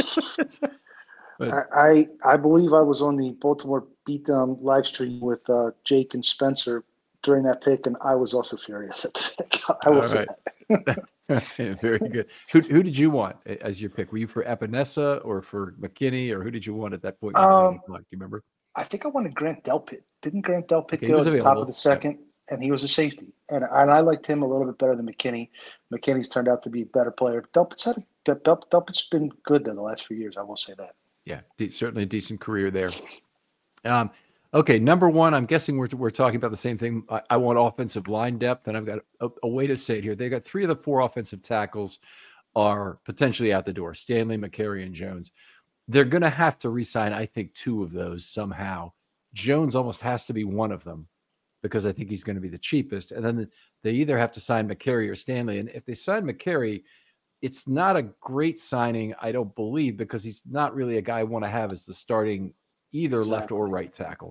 But, I I believe I was on the Baltimore Beatdown live stream with uh, Jake and Spencer during that pick, and I was also furious at the pick. I will say that. Very good. Who who did you want as your pick? Were you for Epinesa or for McKinney, or who did you want at that point? Um, Do you remember? I think I wanted Grant Delpit. Didn't Grant Delpit okay, go at the available. top of the second? Yeah. And he was a safety, and and I liked him a little bit better than McKinney. McKinney's turned out to be a better player. Delpit's had a, Delp, Delpit's been good though the last few years. I will say that. Yeah, de- certainly a decent career there. Um, okay, number one, I'm guessing we're we're talking about the same thing. I, I want offensive line depth, and I've got a, a way to say it here. They got three of the four offensive tackles are potentially out the door: Stanley, McCary, and Jones. They're going to have to re-sign, I think, two of those somehow. Jones almost has to be one of them because I think he's going to be the cheapest. And then they either have to sign McCary or Stanley. And if they sign McCary, it's not a great signing, I don't believe, because he's not really a guy I want to have as the starting either exactly. left or right tackle.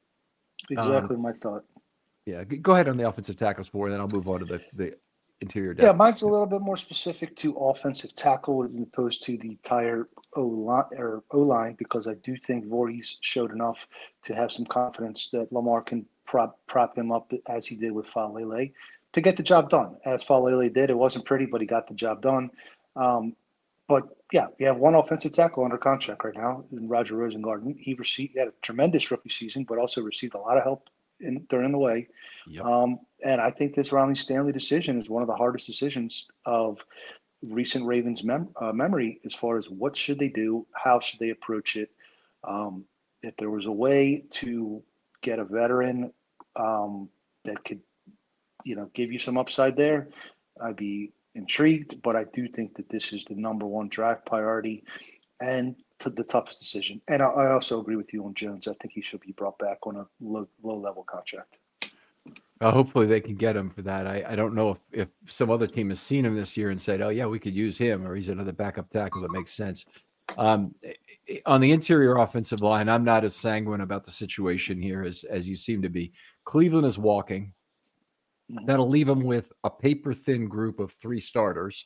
Exactly um, my thought. Yeah, go ahead on the offensive tackles for, and then I'll move on to the, the interior depth. Yeah, mine's a little bit more specific to offensive tackle as opposed to the entire O-line, or O-line, because I do think Voorhees showed enough to have some confidence that Lamar can prop prop him up as he did with Falele to get the job done. As Falele did, it wasn't pretty, but he got the job done. Um, but yeah, we have one offensive tackle under contract right now in Roger Rosengarten. He received he had a tremendous rookie season, but also received a lot of help in, during the way. Yep. Um, and I think this Ronnie Stanley decision is one of the hardest decisions of recent Ravens mem- uh, memory as far as what should they do, how should they approach it. Um, if there was a way to get a veteran um, that could, you know, give you some upside there, I'd be intrigued. But I do think that this is the number one draft priority and to the toughest decision. And I, I also agree with you on Jones. I think he should be brought back on a low, low level contract. Uh, hopefully they can get him for that. I, I don't know if, if some other team has seen him this year and said, oh, yeah, we could use him, or he's another backup tackle that makes sense. Um, on the interior offensive line, I'm not as sanguine about the situation here as, as you seem to be. Cleveland is walking. That'll leave them with a paper-thin group of three starters.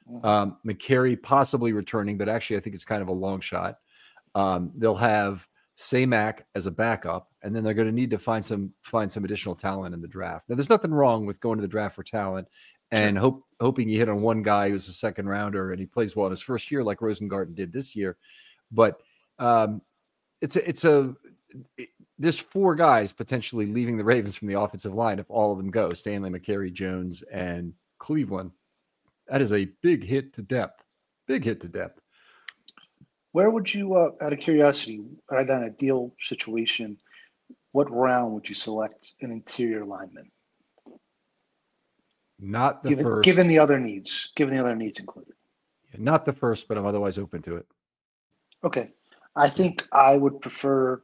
Mm-hmm. Um, McCary possibly returning, but actually I think it's kind of a long shot. Um, they'll have Samac as a backup, and then they're going to need to find some find some additional talent in the draft. Now, there's nothing wrong with going to the draft for talent and sure. hope hoping you hit on one guy who's a second rounder and he plays well in his first year, like Rosengarten did this year. But um, it's a, it's a it, there's four guys potentially leaving the Ravens from the offensive line if all of them go: Stanley, McCary, Jones, and Cleveland. That is a big hit to depth. Big hit to depth. Where would you, uh, out of curiosity, right on a deal situation, what round would you select an interior lineman? Not the given, first. Given the other needs, given the other needs included. Not the first, but I'm otherwise open to it. Okay. I think I would prefer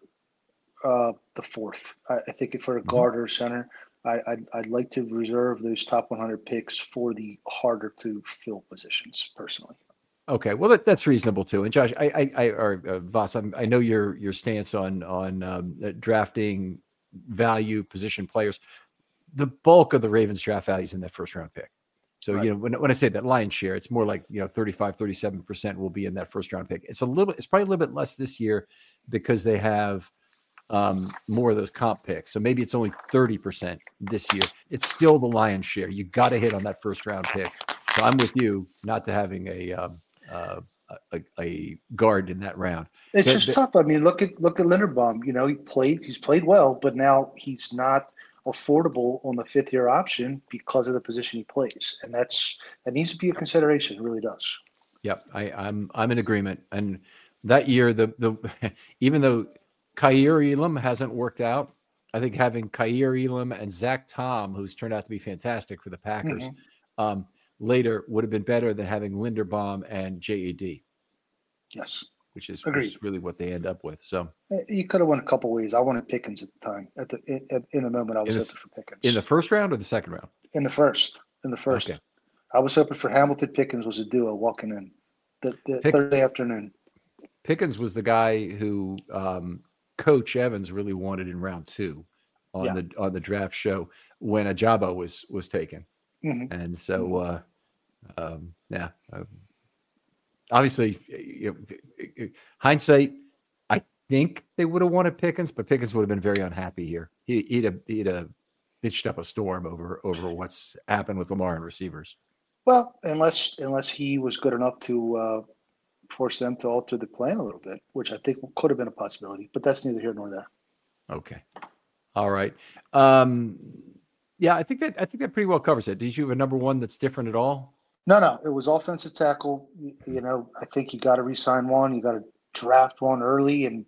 uh, the fourth. I, I think for a guard mm-hmm. or center, I, I'd, I'd like to reserve those top one hundred picks for the harder to fill positions, personally. Okay, well that, that's reasonable too. And Josh, I, I, I or uh, Voss, I'm, I know your your stance on on um, uh, drafting value position players. The bulk of the Ravens draft value is in that first round pick. So right. you know when when I say that lion's share, it's more like you know thirty-five, thirty-seven percent will be in that first round pick. It's a little, it's probably a little bit less this year because they have um, more of those comp picks. So maybe it's only thirty percent this year. It's still the lion's share. You got to hit on that first round pick. So I'm with you, not to having a. Um, Uh, a, a guard in that round. It's but, just but, tough. I mean, look at look at Linderbaum. You know, he played. He's played well, but now he's not affordable on the fifth year option because of the position he plays, and that's that needs to be a consideration. It really does. Yep, I, I'm I'm in agreement. And that year, the the even though Kaiir Elam hasn't worked out, I think having Kaiir Elam and Zach Tom, who's turned out to be fantastic for the Packers. Mm-hmm. Um, later would have been better than having Linderbaum and J A D. Yes. Which is, which is really what they end up with. So you could have went a couple ways. I wanted Pickens at the time. At the in, in the moment, I was hoping for Pickens. In the first round or the second round? In the first. In the first. Okay. I was hoping for Hamilton Pickens was a duo walking in the, the Pick, Thursday afternoon. Pickens was the guy who um, Coach Evans really wanted in round two on yeah. the on the draft show when Ajabo was was taken. Mm-hmm. And so mm-hmm. uh Um, yeah, um, obviously, you know, hindsight, I think they would have wanted Pickens, but Pickens would have been very unhappy here. He, he'd have, he'd have bitched up a storm over over what's happened with Lamar and receivers. Well, unless unless he was good enough to uh, force them to alter the plan a little bit, which I think could have been a possibility, but that's neither here nor there. Okay, all right. Um, yeah, I think that I think that pretty well covers it. Did you have a number one that's different at all? No, no, it was offensive tackle. You, you know, I think you got to re-sign one. You got to draft one early and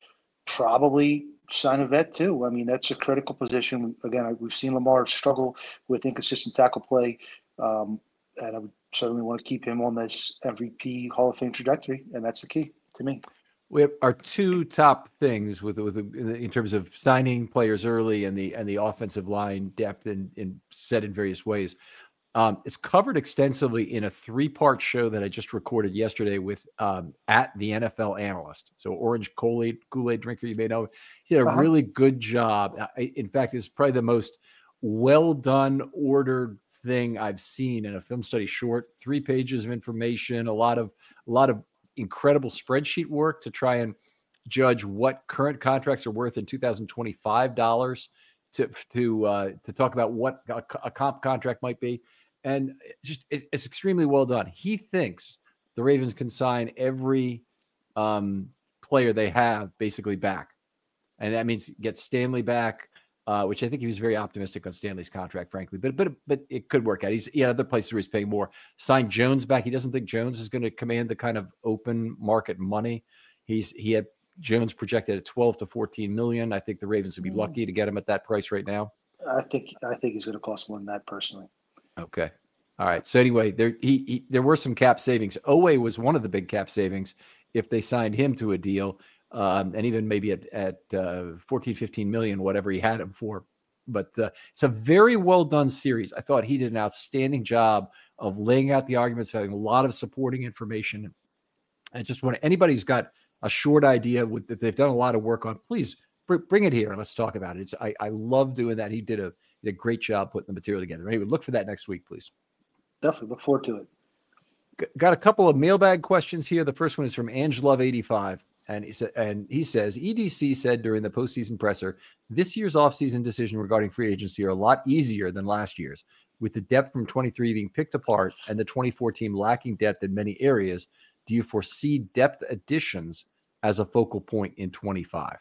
probably sign a vet too. I mean, that's a critical position. Again, we've seen Lamar struggle with inconsistent tackle play, um, and I would certainly want to keep him on this M V P Hall of Fame trajectory, and that's the key to me. We have our two top things with with in terms of signing players early and the and the offensive line depth and in, in set in various ways. Um, it's covered extensively in a three-part show that I just recorded yesterday with um, at the N F L Analyst. So Orange Kool-Aid, Kool-Aid drinker, you may know. He did a uh-huh. really good job. I, in fact, it's probably the most well-done, ordered thing I've seen in a film study short. Three pages of information, a lot of a lot of incredible spreadsheet work to try and judge what current contracts are worth in two thousand twenty-five dollars to to uh, to talk about what a, a comp contract might be. And just it's extremely well done. He thinks the Ravens can sign every um, player they have basically back. And that means get Stanley back, uh, which I think he was very optimistic on Stanley's contract, frankly. But but but it could work out. He's he had other places where he's paying more. Signed Jones back. He doesn't think Jones is going to command the kind of open market money. He's he had Jones projected at twelve to fourteen million. I think the Ravens would be lucky to get him at that price right now. I think I think he's going to cost more than that personally. Okay. All right. So anyway, there he, he there were some cap savings. Oweh was one of the big cap savings if they signed him to a deal, um, and even maybe at at uh, fourteen, fifteen million, whatever he had him for. But uh, it's a very well done series. I thought he did an outstanding job of laying out the arguments, having a lot of supporting information. I just want anybody who's got a short idea with that they've done a lot of work on, please br- bring it here and let's talk about it. It's I, I love doing that. He did a did a great job putting the material together. Anyway, look for that next week, please. Definitely look forward to it. Got a couple of mailbag questions here. The first one is from Angelove eighty-five. And he, sa- and he says, E D C said during the postseason presser, this year's offseason decision regarding free agency are a lot easier than last year's, with the depth from twenty-three being picked apart and the twenty-four team lacking depth in many areas. Do you foresee depth additions as a focal point in twenty-five?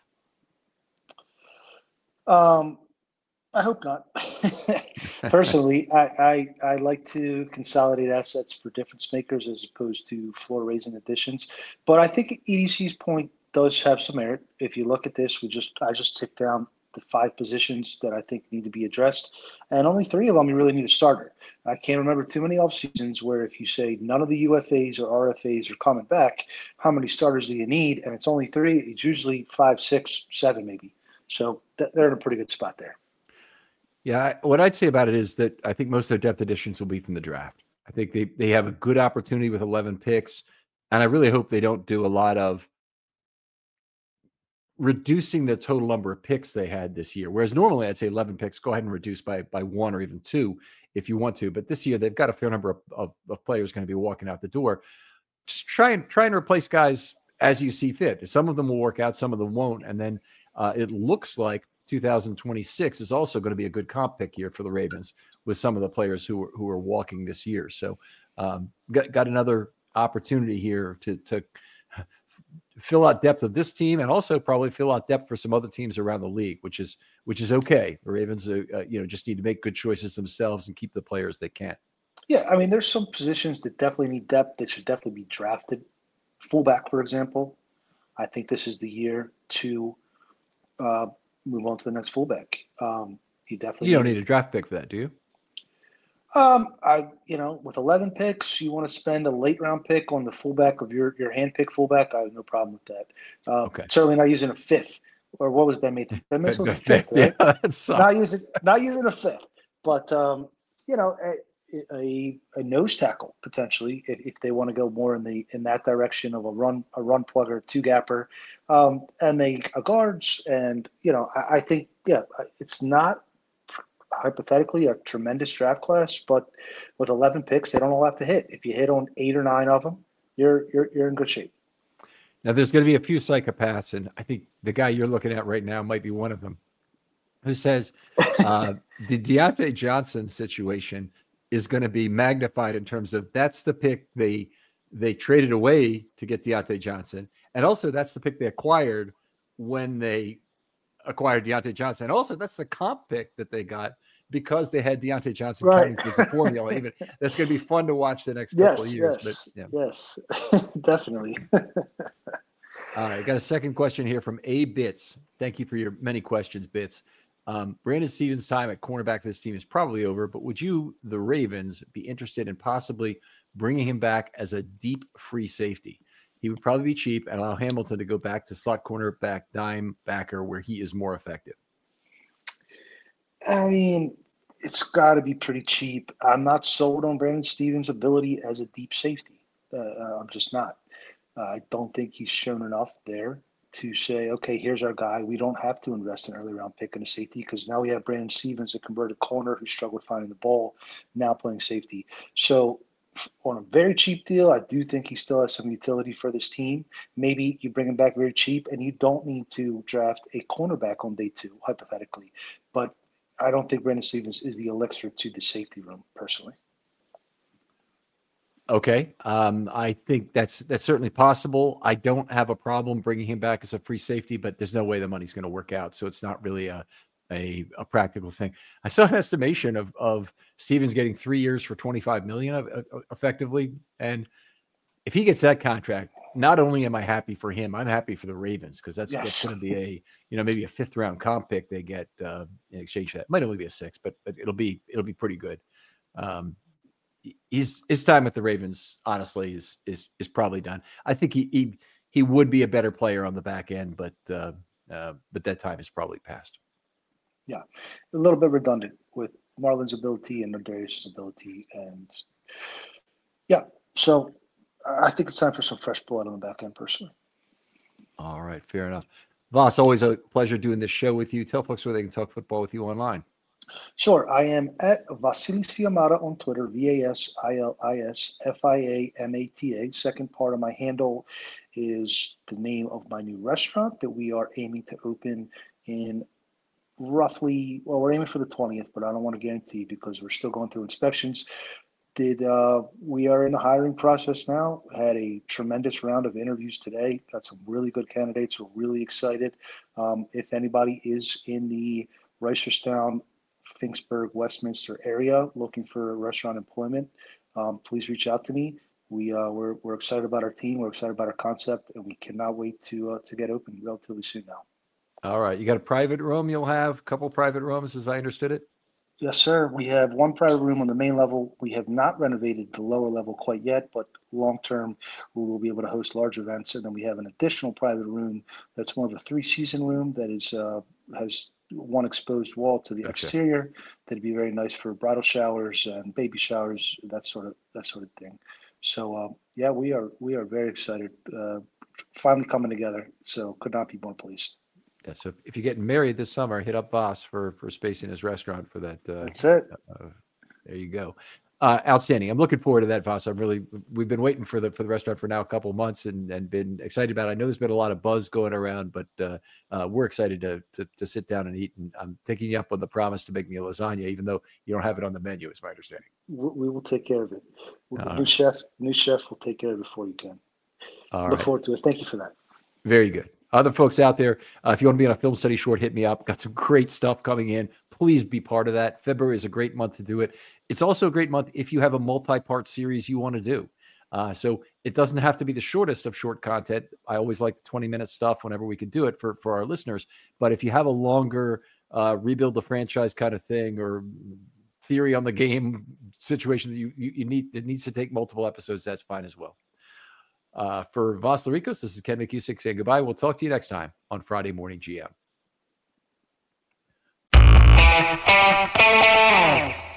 Um, I hope not. Personally, I, I I like to consolidate assets for difference makers as opposed to floor raising additions. But I think E D C's point does have some merit. If you look at this, we just I just took down the five positions that I think need to be addressed, and only three of them you really need a starter. I can't remember too many off seasons where if you say none of the U F As or R F As are coming back, how many starters do you need? And it's only three. It's usually five, six, seven, maybe. So th- they're in a pretty good spot there. Yeah, what I'd say about it is that I think most of their depth additions will be from the draft. I think they, they have a good opportunity with eleven picks, and I really hope they don't do a lot of reducing the total number of picks they had this year. Whereas normally I'd say eleven picks, go ahead and reduce by by one or even two if you want to. But this year they've got a fair number of, of, of players going to be walking out the door. Just try and try and replace guys as you see fit. Some of them will work out, some of them won't, and then uh, it looks like two thousand twenty-six is also going to be a good comp pick year for the Ravens with some of the players who are, who are walking this year. So um, got, got another opportunity here to, to fill out depth of this team and also probably fill out depth for some other teams around the league, which is, which is okay. The Ravens, uh, uh, you know, just need to make good choices themselves and keep the players they can. Yeah. I mean, there's some positions that definitely need depth that should definitely be drafted. Fullback, for example, I think this is the year to, uh, move on to the next fullback. Um, you definitely you don't need a draft pick for that, do you? Um, I you know, with eleven picks, you want to spend a late round pick on the fullback of your your hand pick fullback. I have no problem with that. Uh, Okay. Certainly not using a fifth, or what was Ben Mason? Ben Mason was a fifth, yeah, right? that's Not using not using a fifth, but um, you know, a, a a nose tackle potentially if, if they want to go more in the in that direction of a run a run plugger, two gapper, um, and they a guards, and you know, I, I think yeah, it's not hypothetically a tremendous draft class, but with eleven picks, they don't all have to hit. If you hit on eight or nine of them, you're you're you're in good shape. Now, there's going to be a few psychopaths, and I think the guy you're looking at right now might be one of them, who says uh, the Diontae Johnson situation is going to be magnified in terms of that's the pick they they traded away to get Diontae Johnson, and also that's the pick they acquired when they acquired Diontae Johnson. And also that's the comp pick that they got because they had Diontae Johnson Right. counting towards the formula. Even that's going to be fun to watch the next yes, couple of years. Yes, but, yeah. yes, definitely. All right, got a second question here from A Bits. Thank you for your many questions, Bits. Um, Brandon Stevens' time at cornerback for this team is probably over, but would you, the Ravens, be interested in possibly bringing him back as a deep free safety? He would probably be cheap and allow Hamilton to go back to slot cornerback, dime backer, where he is more effective. I mean, it's got to be pretty cheap. I'm not sold on Brandon Stevens' ability as a deep safety. Uh, I'm just not. Uh, I don't think he's shown enough there to say, okay, here's our guy. We don't have to invest an early round pick in a safety because now we have Brandon Stevens, a converted corner who struggled finding the ball, now playing safety. So on a very cheap deal, I do think he still has some utility for this team. Maybe you bring him back very cheap and you don't need to draft a cornerback on day two, hypothetically. But I don't think Brandon Stevens is the elixir to the safety room, personally. Okay. Um, I think that's that's certainly possible. I don't have a problem bringing him back as a free safety, but there's no way the money's going to work out. So it's not really a, a a practical thing. I saw an estimation of of Stevens getting three years for twenty-five million dollars effectively. And if he gets that contract, not only am I happy for him, I'm happy for the Ravens because that's, yes. that's going to be a, you know, maybe a fifth round comp pick they get uh, in exchange for that. It might only be a six, but, but it'll be it'll be pretty good. Um, His his time with the Ravens, honestly, is is is probably done. I think he he, he would be a better player on the back end, but uh, uh, but that time is probably past. Yeah, a little bit redundant with Marlon's ability and Darius's ability, and yeah, so I think it's time for some fresh blood on the back end, personally. All right, fair enough. Voss, always a pleasure doing this show with you. Tell folks where they can talk football with you online. Sure. I am at Vasilis Fiamata on Twitter, V A S I L I S F I A M A T A. Second part of my handle is the name of my new restaurant that we are aiming to open in roughly, well, we're aiming for the twentieth, but I don't want to guarantee because we're still going through inspections. Did uh, we are in the hiring process now. Had a tremendous round of interviews today. Got some really good candidates. We're really excited. Um, if anybody is in the Reisterstown, Finksburg, Westminster area looking for restaurant employment, um, please reach out to me. We uh, we're we're excited about our team. We're excited about our concept, and we cannot wait to uh, to get open relatively soon now. All right, you got a private room. You'll have a couple private rooms, as I understood it. Yes, sir. We have one private room on the main level. We have not renovated the lower level quite yet, but long term, we will be able to host large events. And then we have an additional private room that's more of a three season room that is uh, has one exposed wall to the Gotcha. exterior. That'd be very nice for bridal showers and baby showers, that sort of that sort of thing. So um, yeah, we are we are very excited. Uh, finally coming together. So could not be more pleased. Yeah, so if you're getting married this summer, hit up Voss for for space in his restaurant for that. Uh, That's it. Uh, there you go. Uh, outstanding. I'm looking forward to that, Voss. I'm really. We've been waiting for the for the restaurant for now a couple of months and and been excited about it. I know there's been a lot of buzz going around, but uh, uh, we're excited to, to to sit down and eat. And I'm taking you up on the promise to make me a lasagna, even though you don't have it on the menu. Is my understanding. We will take care of it. New right. chef, new chef will take care of it before you can. All Look right. forward to it. Thank you for that. Very good. Other folks out there, uh, if you want to be on a film study short, hit me up. Got some great stuff coming in. Please be part of that. February is a great month to do it. It's also a great month if you have a multi-part series you want to do. Uh, so it doesn't have to be the shortest of short content. I always like the twenty-minute stuff whenever we can do it for, for our listeners. But if you have a longer uh, rebuild the franchise kind of thing or theory on the game situation that you, you, you need, it needs to take multiple episodes, that's fine as well. Uh, for Voss Laricos, this is Ken McCusick saying goodbye. We'll talk to you next time on Friday Morning G M.